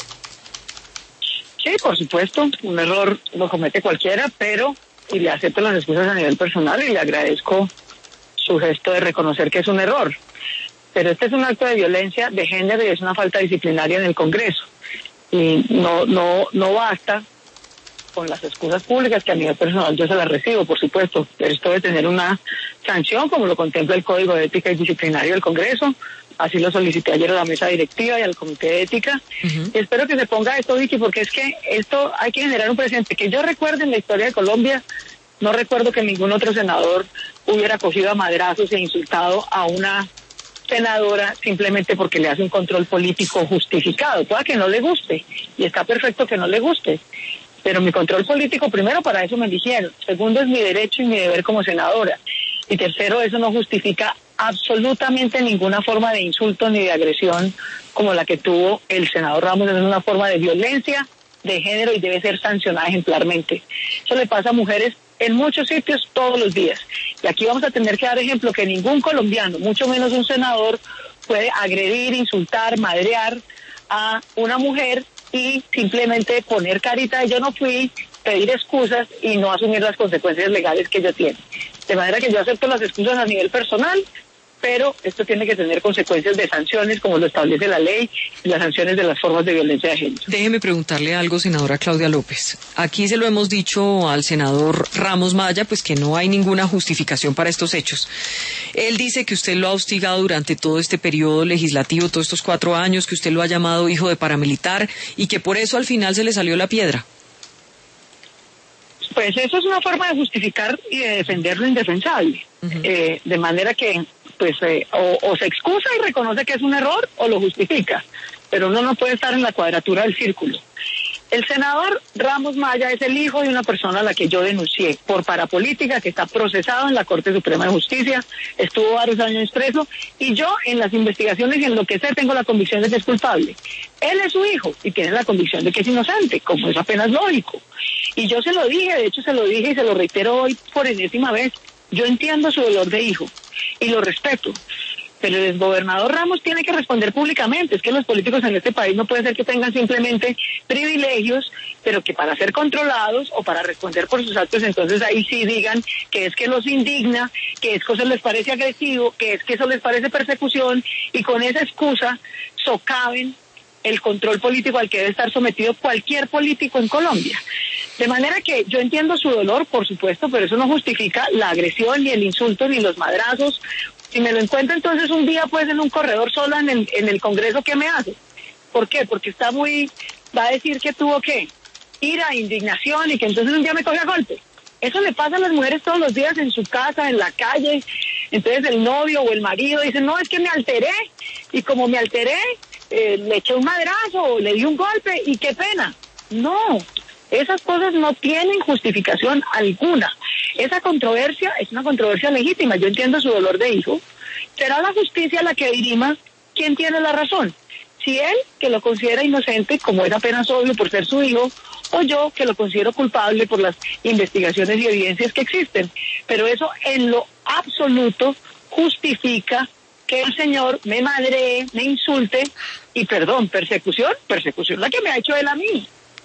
Sí, por supuesto, un error lo comete cualquiera, pero y le acepto las excusas a nivel personal y le agradezco su gesto de reconocer que es un error. Pero este es un acto de violencia de género y es una falta disciplinaria en el Congreso. Y no, no, no basta con las excusas públicas, que a nivel personal yo se las recibo, por supuesto, pero esto debe tener una sanción, como lo contempla el Código de Ética y Disciplinario del Congreso. Así lo solicité ayer a la mesa directiva y al Comité de Ética. Uh-huh. Y espero que se ponga esto, Vicky, porque es que esto hay que generar un precedente. Que yo recuerde en la historia de Colombia, no recuerdo que ningún otro senador hubiera cogido a madrazos e insultado a una senadora simplemente porque le hace un control político justificado. Pueda que no le guste, y está perfecto que no le guste. Pero mi control político, primero, para eso me eligieron. Segundo, es mi derecho y mi deber como senadora. Y tercero, eso no justifica absolutamente ninguna forma de insulto ni de agresión como la que tuvo el senador Ramos. Es una forma de violencia de género y debe ser sancionada ejemplarmente. Eso le pasa a mujeres en muchos sitios todos los días. Y aquí vamos a tener que dar ejemplo que ningún colombiano, mucho menos un senador, puede agredir, insultar, madrear a una mujer y simplemente poner carita de yo no fui, pedir excusas y no asumir las consecuencias legales que ello tiene. De manera que yo acepto las excusas a nivel personal, pero esto tiene que tener consecuencias de sanciones, como lo establece la ley, y las sanciones de las formas de violencia de género. Déjeme preguntarle algo, senadora Claudia López. Aquí se lo hemos dicho al senador Ramos Maya, pues que no hay ninguna justificación para estos hechos. Él dice que usted lo ha hostigado durante todo este periodo legislativo, todos estos cuatro años, que usted lo ha llamado hijo de paramilitar y que por eso al final se le salió la piedra. Pues eso es una forma de justificar y de defender lo indefensable. Uh-huh. Eh, de manera que pues eh, o, o se excusa y reconoce que es un error o lo justifica, pero uno no puede estar en la cuadratura del círculo. El senador Ramos Maya es el hijo de una persona a la que yo denuncié por parapolítica, que está procesado en la Corte Suprema de Justicia, estuvo varios años preso, y yo en las investigaciones y en lo que sé tengo la convicción de que es culpable. Él es su hijo y tiene la convicción de que es inocente, como es apenas lógico. Y yo se lo dije, de hecho se lo dije y se lo reitero hoy por enésima vez, yo entiendo su dolor de hijo y lo respeto. Pero el exgobernador Ramos tiene que responder públicamente. Es que los políticos en este país no puede ser que tengan simplemente privilegios, pero que para ser controlados o para responder por sus actos, entonces ahí sí digan que es que los indigna, que es que eso les parece agresivo, que es que eso les parece persecución, y con esa excusa socaven el control político al que debe estar sometido cualquier político en Colombia. De manera que yo entiendo su dolor, por supuesto, pero eso no justifica la agresión, ni el insulto, ni los madrazos. Si me lo encuentro entonces un día pues en un corredor sola en el, en el Congreso, ¿qué me hace? ¿Por qué? Porque está muy, va a decir que tuvo que ira, indignación, y que entonces un día me coge a golpe. Eso le pasa a las mujeres todos los días en su casa, en la calle. Entonces el novio o el marido dice, no, es que me alteré, y como me alteré, eh, le eché un madrazo, o le di un golpe, y qué pena. No, esas cosas no tienen justificación alguna. Esa controversia es una controversia legítima. Yo entiendo su dolor de hijo. Será la justicia la que dirima quién tiene la razón. Si él, que lo considera inocente, como es apenas obvio por ser su hijo, o yo, que lo considero culpable por las investigaciones y evidencias que existen. Pero eso en lo absoluto justifica que el señor me madree, me insulte, y perdón, persecución, persecución la que me ha hecho él a mí.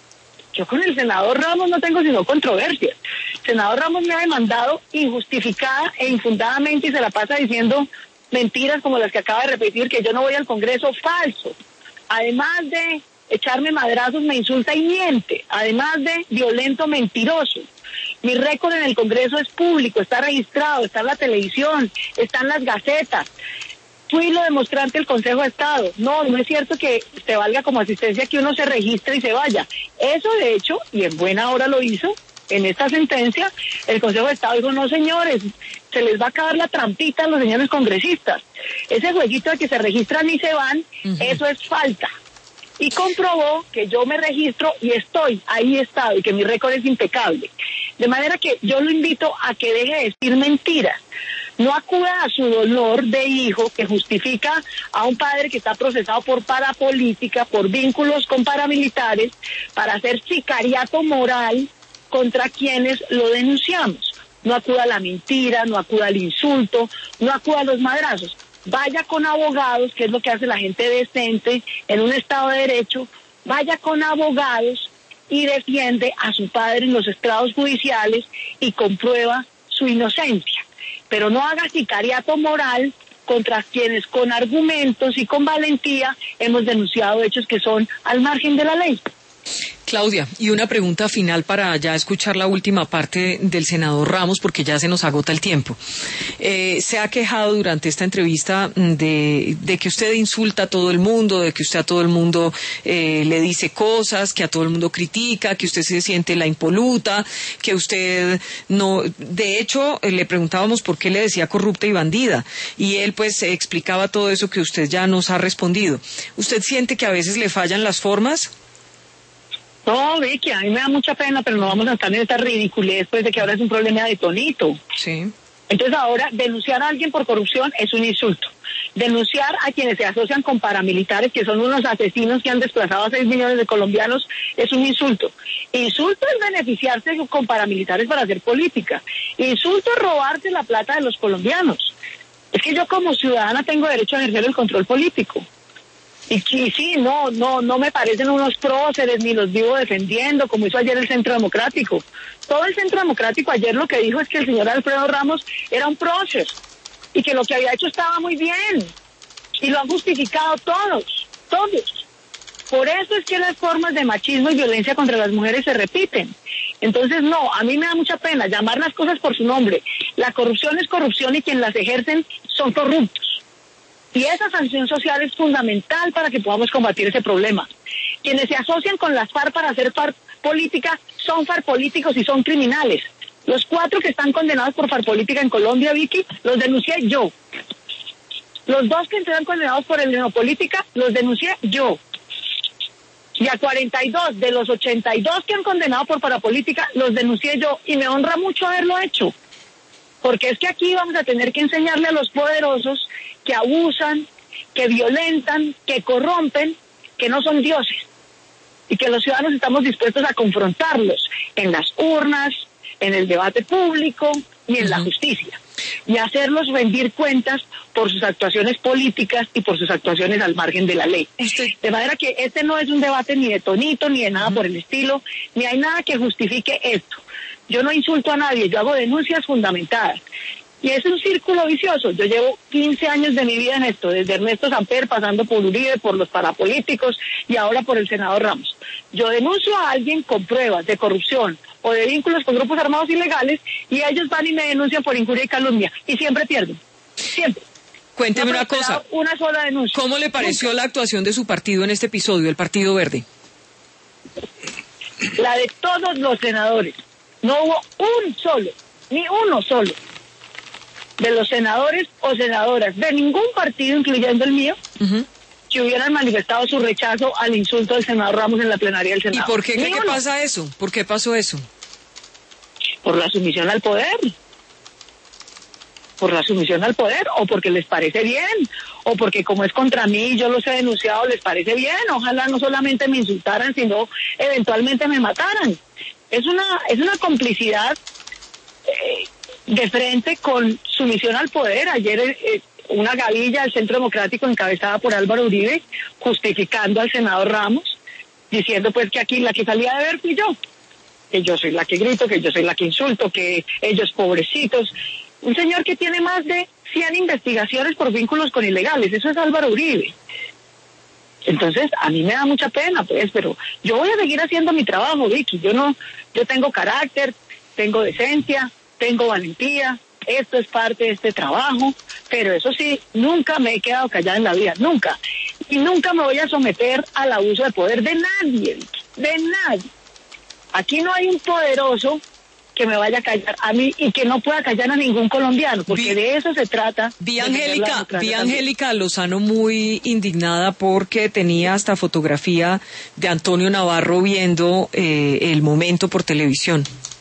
Yo con el senador Ramos no tengo sino controversias. El senador Ramos me ha demandado injustificada e infundadamente y se la pasa diciendo mentiras como las que acaba de repetir, que yo no voy al Congreso, falso. Además de echarme madrazos, me insulta y miente. Además de violento, mentiroso. Mi récord en el Congreso es público, está registrado, está en la televisión, está en las gacetas. Fui lo demostrante del Consejo de Estado. No, no es cierto que te valga como asistencia que uno se registre y se vaya. Eso, de hecho, y en buena hora lo hizo, en esta sentencia, el Consejo de Estado dijo, no señores, se les va a acabar la trampita a los señores congresistas. Ese jueguito de que se registran y se van, uh-huh. Eso es falta. Y comprobó que yo me registro y estoy, ahí he estado, y que mi récord es impecable. De manera que yo lo invito a que deje de decir mentiras. No acuda a su dolor de hijo que justifica a un padre que está procesado por parapolítica, por vínculos con paramilitares, para hacer sicariato moral contra quienes lo denunciamos. No acuda a la mentira, no acuda al insulto, no acuda a los madrazos. Vaya con abogados, que es lo que hace la gente decente en un Estado de Derecho, vaya con abogados y defiende a su padre en los estrados judiciales y comprueba su inocencia. Pero no haga sicariato moral contra quienes con argumentos y con valentía hemos denunciado hechos que son al margen de la ley. Claudia, y una pregunta final para ya escuchar la última parte del senador Ramos, porque ya se nos agota el tiempo. Eh, se ha quejado durante esta entrevista de, de que usted insulta a todo el mundo, de que usted a todo el mundo eh, le dice cosas, que a todo el mundo critica, que usted se siente la impoluta, que usted no... De hecho, eh, le preguntábamos por qué le decía corrupta y bandida, y él pues explicaba todo eso que usted ya nos ha respondido. ¿Usted siente que a veces le fallan las formas? No, Vicky, a mí me da mucha pena, pero no vamos a estar en esta ridiculez pues de que ahora es un problema de tonito. Sí. Entonces ahora denunciar a alguien por corrupción es un insulto. Denunciar a quienes se asocian con paramilitares, que son unos asesinos que han desplazado a seis millones de colombianos, es un insulto. Insulto es beneficiarse con paramilitares para hacer política. Insulto es robarse la plata de los colombianos. Es que yo como ciudadana tengo derecho a ejercer el control político. Y, y sí, no, no, no me parecen unos próceres ni los vivo defendiendo, como hizo ayer el Centro Democrático. Todo el Centro Democrático ayer lo que dijo es que el señor Alfredo Ramos era un prócer y que lo que había hecho estaba muy bien. Y lo han justificado todos, todos. Por eso es que las formas de machismo y violencia contra las mujeres se repiten. Entonces, no, a mí me da mucha pena llamar las cosas por su nombre. La corrupción es corrupción y quienes las ejercen son corruptos. Y esa sanción social es fundamental para que podamos combatir ese problema. Quienes se asocian con las FARC para hacer FARC política son FARC políticos y son criminales. Los cuatro que están condenados por FARC política en Colombia, Vicky, los denuncié yo. Los dos que están condenados por el neopolítica, los denuncié yo. Y a cuarenta y dos de los ochenta y dos que han condenado por parapolítica, los denuncié yo y me honra mucho haberlo hecho. Porque es que aquí vamos a tener que enseñarle a los poderosos que abusan, que violentan, que corrompen, que no son dioses. Y que los ciudadanos estamos dispuestos a confrontarlos en las urnas, en el debate público y en uh-huh. la justicia. Y hacerlos rendir cuentas por sus actuaciones políticas y por sus actuaciones al margen de la ley. Estoy... De manera que este no es un debate ni de tonito, ni de nada uh-huh. por el estilo, ni hay nada que justifique esto. Yo no insulto a nadie, yo hago denuncias fundamentadas. Y es un círculo vicioso. Yo llevo quince años de mi vida en esto, desde Ernesto Samper, pasando por Uribe, por los parapolíticos y ahora por el senador Ramos. Yo denuncio a alguien con pruebas de corrupción o de vínculos con grupos armados ilegales y ellos van y me denuncian por injuria y calumnia. Y siempre pierden. Siempre. Cuénteme no una cosa. Una sola denuncia. ¿Cómo le pareció Nunca. la actuación de su partido en este episodio, el Partido Verde? La de todos los senadores. No hubo un solo, ni uno solo, de los senadores o senadoras de ningún partido, incluyendo el mío, uh-huh. que hubieran manifestado su rechazo al insulto del senador Ramos en la plenaria del Senado. ¿Y por qué cree que pasa eso? ¿Por qué pasó eso? Por la sumisión al poder. Por la sumisión al poder, o porque les parece bien, o porque como es contra mí, yo los he denunciado, les parece bien. Ojalá no solamente me insultaran, sino eventualmente me mataran. Es una, es una complicidad eh, de frente con sumisión al poder. Ayer eh, una gavilla del Centro Democrático encabezada por Álvaro Uribe, justificando al senador Ramos, diciendo pues que aquí la que salía de ver fui yo, que yo soy la que grito, que yo soy la que insulto, que ellos pobrecitos. Un señor que tiene más de cien investigaciones por vínculos con ilegales, eso es Álvaro Uribe. Entonces, a mí me da mucha pena, pues, pero yo voy a seguir haciendo mi trabajo, Vicky. Yo no, yo tengo carácter, tengo decencia, tengo valentía, esto es parte de este trabajo, pero eso sí, nunca me he quedado callada en la vida, nunca. Y nunca me voy a someter al abuso de poder de nadie, Vicky, de nadie. Aquí no hay un poderoso que me vaya a callar a mí y que no pueda callar a ningún colombiano, porque vi, de eso se trata. Vi a Angélica, vi a Angélica Lozano muy indignada porque tenía hasta fotografía de Antonio Navarro viendo eh, el momento por televisión.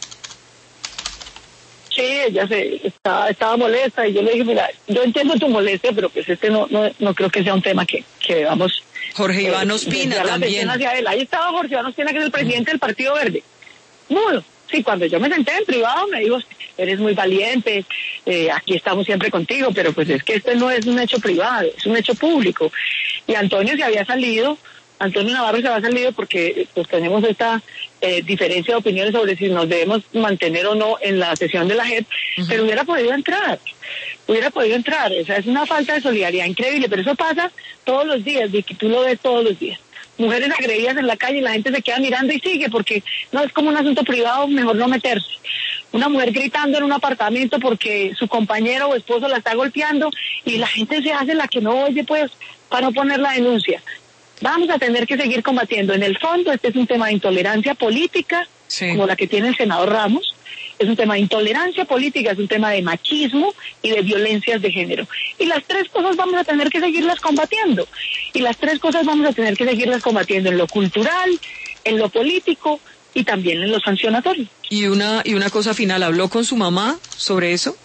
Sí, ella se estaba, estaba molesta y yo le dije, mira, yo entiendo tu molestia, pero pues este no no, no creo que sea un tema que, que debamos... Jorge Iván eh, Ospina también. Hacia él. Ahí estaba Jorge Iván Ospina, que es el presidente del Partido Verde. Mudo. Sí, cuando yo me senté en privado me dijo, eres muy valiente, eh, aquí estamos siempre contigo, pero pues es que este no es un hecho privado, es un hecho público. Y Antonio se había salido, Antonio Navarro se había salido porque pues tenemos esta eh, diferencia de opiniones sobre si nos debemos mantener o no en la sesión de la J E P, uh-huh. pero hubiera podido entrar, hubiera podido entrar, o sea, es una falta de solidaridad increíble, pero eso pasa todos los días, Vicky, tú lo ves todos los días. Mujeres agredidas en la calle y la gente se queda mirando y sigue porque no es como un asunto privado, mejor no meterse. Una mujer gritando en un apartamento porque su compañero o esposo la está golpeando y la gente se hace la que no oye pues para no poner la denuncia. Vamos a tener que seguir combatiendo. En el fondo este es un tema de intolerancia política, sí. como la que tiene el senador Ramos. Es un tema de intolerancia política, es un tema de machismo y de violencias de género. Y las tres cosas vamos a tener que seguirlas combatiendo. Y las tres cosas vamos a tener que seguirlas combatiendo en lo cultural, en lo político y también en lo sancionatorio. Y una, y una cosa final, ¿habló con su mamá sobre eso?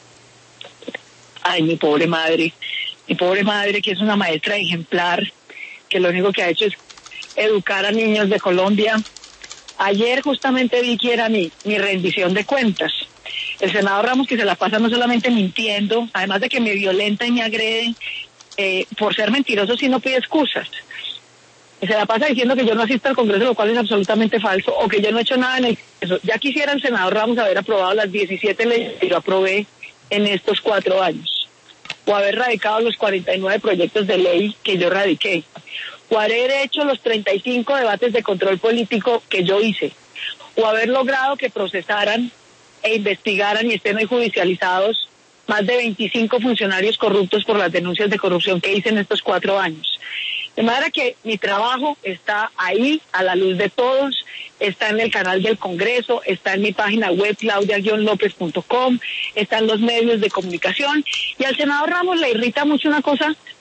Ay, mi pobre madre, mi pobre madre que es una maestra ejemplar, que lo único que ha hecho es educar a niños de Colombia. Ayer justamente vi que era mi, mi rendición de cuentas. El senador Ramos, que se la pasa no solamente mintiendo, además de que me violenta y me agrede, eh, por ser mentiroso si no pide excusas. Se la pasa diciendo que yo no asisto al Congreso, lo cual es absolutamente falso, o que yo no he hecho nada en el Congreso. Ya quisiera el senador Ramos haber aprobado las diecisiete leyes que yo aprobé en estos cuatro años, o haber radicado los cuarenta y nueve proyectos de ley que yo radiqué, o haber hecho los treinta y cinco debates de control político que yo hice, o haber logrado que procesaran e investigaran y estén hoy judicializados más de veinticinco funcionarios corruptos por las denuncias de corrupción que hice en estos cuatro años. De manera que mi trabajo está ahí, a la luz de todos, está en el canal del Congreso, está en mi página web claudia guion lópez punto com, está en los medios de comunicación, y al senador Ramos le irrita mucho una cosa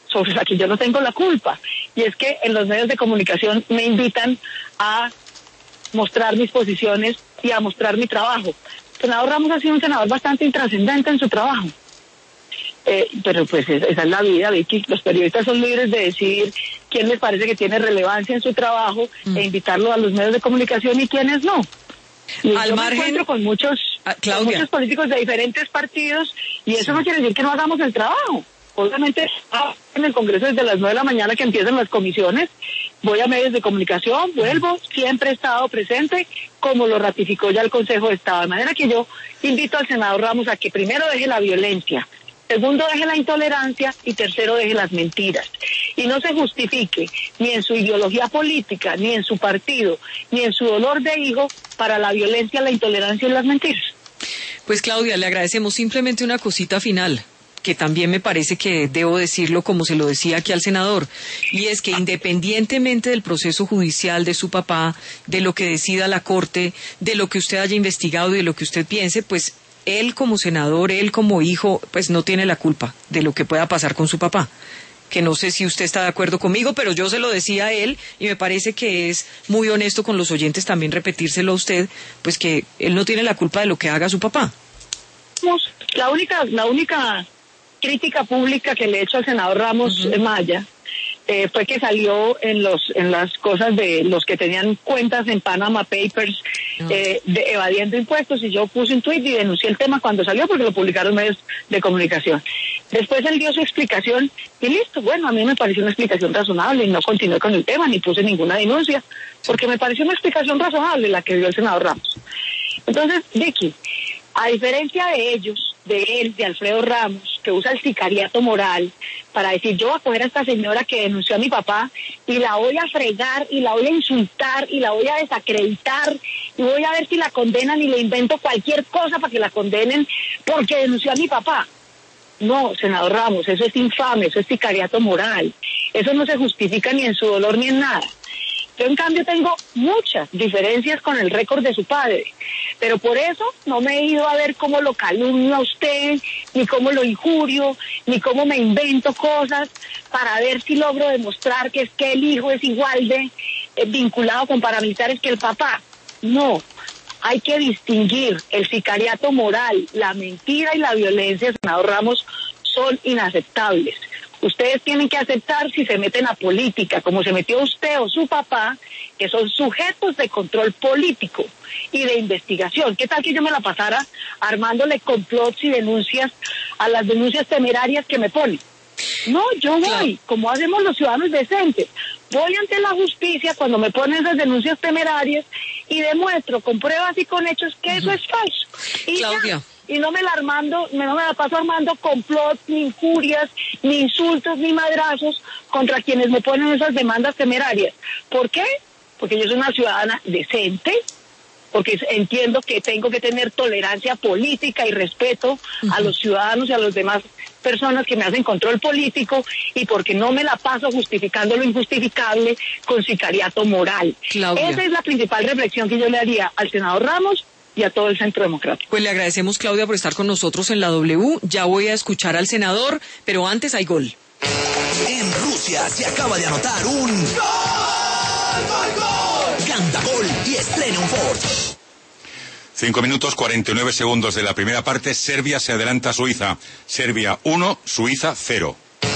sobre la que yo no tengo la culpa. Y es que en los medios de comunicación me invitan a mostrar mis posiciones y a mostrar mi trabajo. El senador Ramos ha sido un senador bastante intrascendente en su trabajo. Eh, pero pues esa es la vida, Vicky. Los periodistas son libres de decidir quién les parece que tiene relevancia en su trabajo mm. e invitarlo a los medios de comunicación y quiénes no. Y Al yo margen, me encuentro con muchos, ah, con muchos políticos de diferentes partidos y eso sí. no quiere decir que no hagamos el trabajo. Obviamente en el Congreso desde las nueve de la mañana que empiezan las comisiones, voy a medios de comunicación, vuelvo, siempre he estado presente, como lo ratificó ya el Consejo de Estado. De manera que yo invito al senador Ramos a que primero deje la violencia, segundo deje la intolerancia y tercero deje las mentiras. Y no se justifique ni en su ideología política, ni en su partido, ni en su dolor de hijo para la violencia, la intolerancia y las mentiras. Pues Claudia, le agradecemos simplemente una cosita final, que también me parece que debo decirlo como se lo decía aquí al senador, y es que independientemente del proceso judicial de su papá, de lo que decida la Corte, de lo que usted haya investigado y de lo que usted piense, pues él como senador, él como hijo, pues no tiene la culpa de lo que pueda pasar con su papá. Que no sé si usted está de acuerdo conmigo, pero yo se lo decía a él y me parece que es muy honesto con los oyentes también repetírselo a usted, pues que él no tiene la culpa de lo que haga su papá. La única, la única crítica pública que le he hecho al senador Ramos uh-huh. Maya eh, fue que salió en los en las cosas de los que tenían cuentas en Panama Papers uh-huh. eh, de, evadiendo impuestos, y yo puse un tuit y denuncié el tema cuando salió porque lo publicaron medios de comunicación. Después él dio su explicación y listo. Bueno, a mí me pareció una explicación razonable y no continué con el tema ni puse ninguna denuncia porque me pareció una explicación razonable la que dio el senador Ramos. Entonces, Vicky, a diferencia de ellos, de él, de Alfredo Ramos, que usa el sicariato moral para decir yo voy a coger a esta señora que denunció a mi papá y la voy a fregar y la voy a insultar y la voy a desacreditar y voy a ver si la condenan y le invento cualquier cosa para que la condenen porque denunció a mi papá. No, senador Ramos, eso es infame, eso es sicariato moral. Eso no se justifica ni en su dolor ni en nada. Yo, en cambio, tengo muchas diferencias con el récord de su padre, pero por eso no me he ido a ver cómo lo calumnio a usted, ni cómo lo injurio, ni cómo me invento cosas para ver si logro demostrar que es que el hijo es igual de eh, vinculado con paramilitares que el papá. No, hay que distinguir el sicariato moral, la mentira y la violencia, senador Ramos, son inaceptables. Ustedes tienen que aceptar si se meten a política, como se metió usted o su papá, que son sujetos de control político y de investigación. ¿Qué tal que yo me la pasara armándole complots y denuncias a las denuncias temerarias que me ponen? No, yo voy, como hacemos los ciudadanos decentes, voy ante la justicia cuando me ponen esas denuncias temerarias y demuestro con pruebas y con hechos que uh-huh. eso es falso. Y Claudia. Ya. Y no me la armando, no me la paso armando complots, ni injurias, ni insultos, ni madrazos contra quienes me ponen esas demandas temerarias. ¿Por qué? Porque yo soy una ciudadana decente, porque entiendo que tengo que tener tolerancia política y respeto uh-huh. a los ciudadanos y a las demás personas que me hacen control político, y porque no me la paso justificando lo injustificable con sicariato moral. Claudia. Esa es la principal reflexión que yo le haría al senador Ramos y a todo el Centro Democrático. Pues le agradecemos, Claudia, por estar con nosotros en la W. Ya voy a escuchar al senador, pero antes hay gol. En Rusia se acaba de anotar un ¡Gol! ¡Gol, gol! Canta gol y estrena un Ford. Cinco minutos cuarenta y nueve segundos de la primera parte. Serbia se adelanta a Suiza. Serbia uno, Suiza cero.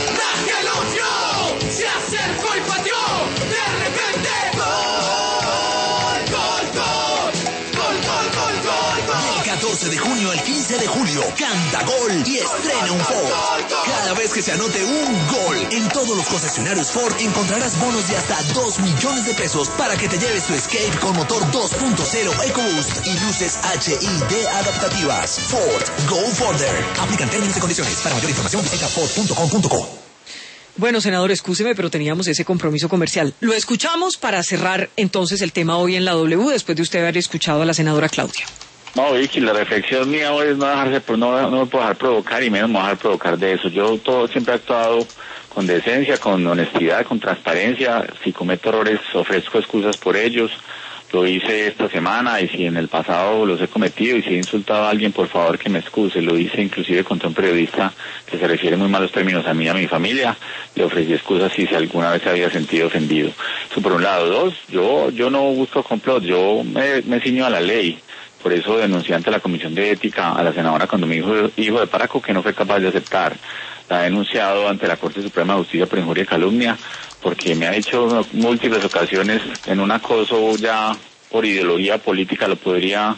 Se acercó y pateó. De repente gol, gol, gol, gol, gol, gol, gol, gol. Del catorce de junio al quince de julio, canta gol y estrena un Ford. Cada vez que se anote un gol en todos los concesionarios Ford encontrarás bonos de hasta dos millones de pesos para que te lleves tu Escape con motor dos punto cero EcoBoost y luces H I D adaptativas. Ford, go further. Aplican términos y condiciones. Para mayor información visita ford punto com punto co. Bueno, senador, excúseme, pero teníamos ese compromiso comercial. Lo escuchamos para cerrar entonces el tema hoy en la W, después de usted haber escuchado a la senadora Claudia. No, Vicky, la reflexión mía hoy es no dejarse, no, no me puedo dejar provocar y menos me voy a dejar provocar de eso. Yo todo siempre he actuado con decencia, con honestidad, con transparencia. Si cometo errores, ofrezco excusas por ellos. lo hice esta semana, y si en el pasado los he cometido y si he insultado a alguien, por favor que me excuse. Lo hice inclusive contra un periodista que se refiere en muy malos términos a mí y a mi familia. Le ofrecí excusas si alguna vez se había sentido ofendido. Eso por un lado. Dos, yo yo no busco complot, yo me, me ciño a la ley. Por eso denuncié ante la Comisión de Ética a la senadora cuando mi hijo, hijo de Paraco, que no fue capaz de aceptar. La he denunciado ante la Corte Suprema de Justicia por injuria y calumnia, porque me ha dicho múltiples ocasiones en un acoso ya por ideología política, lo podría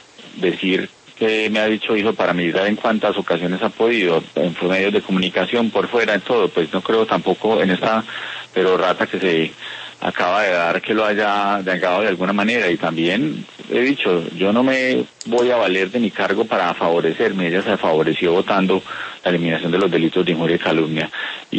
decir, que me ha dicho hijo paramilitar en cuántas ocasiones ha podido, en medios de comunicación, por fuera, en todo. Pues no creo tampoco en esta pero rata que se acaba de dar que lo haya negado de alguna manera. Y también he dicho, yo no me voy a valer de mi cargo para favorecerme. Ella se favoreció votando la eliminación de los delitos de injuria y calumnia,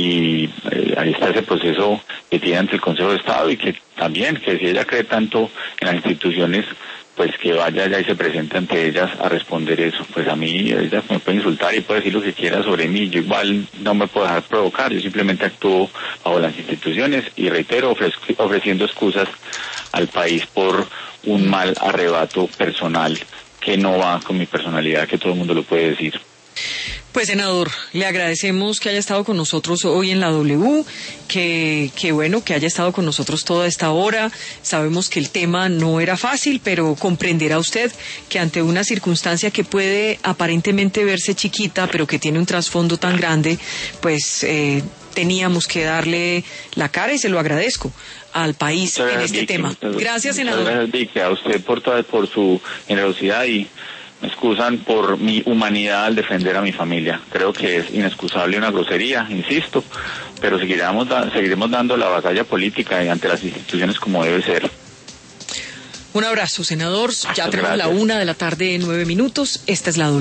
y eh, ahí está ese proceso que tiene ante el Consejo de Estado, y que también, que si ella cree tanto en las instituciones, pues que vaya allá y se presente ante ellas a responder eso. Pues a mí, ella me puede insultar y puede decir lo que quiera sobre mí, yo igual no me puedo dejar provocar, yo simplemente actúo bajo las instituciones y reitero, ofrezco, ofreciendo excusas al país por un mal arrebato personal que no va con mi personalidad, que todo el mundo lo puede decir. Pues, senador, le agradecemos que haya estado con nosotros hoy en la W, que, que bueno, que haya estado con nosotros toda esta hora. Sabemos que el tema no era fácil, pero comprenderá usted que ante una circunstancia que puede aparentemente verse chiquita, pero que tiene un trasfondo tan grande, pues eh, teníamos que darle la cara, y se lo agradezco al país Muchas en este Vicky, tema. muchas, Gracias, senador. Muchas gracias, Vicky, a usted por, toda, por su generosidad, y me excusan por mi humanidad al defender a mi familia. Creo que es inexcusable una grosería, insisto, pero seguiremos, da, seguiremos dando la batalla política y ante las instituciones como debe ser. Un abrazo, senador. Ya Muchas tenemos gracias. la una de la tarde, nueve minutos. Esta es la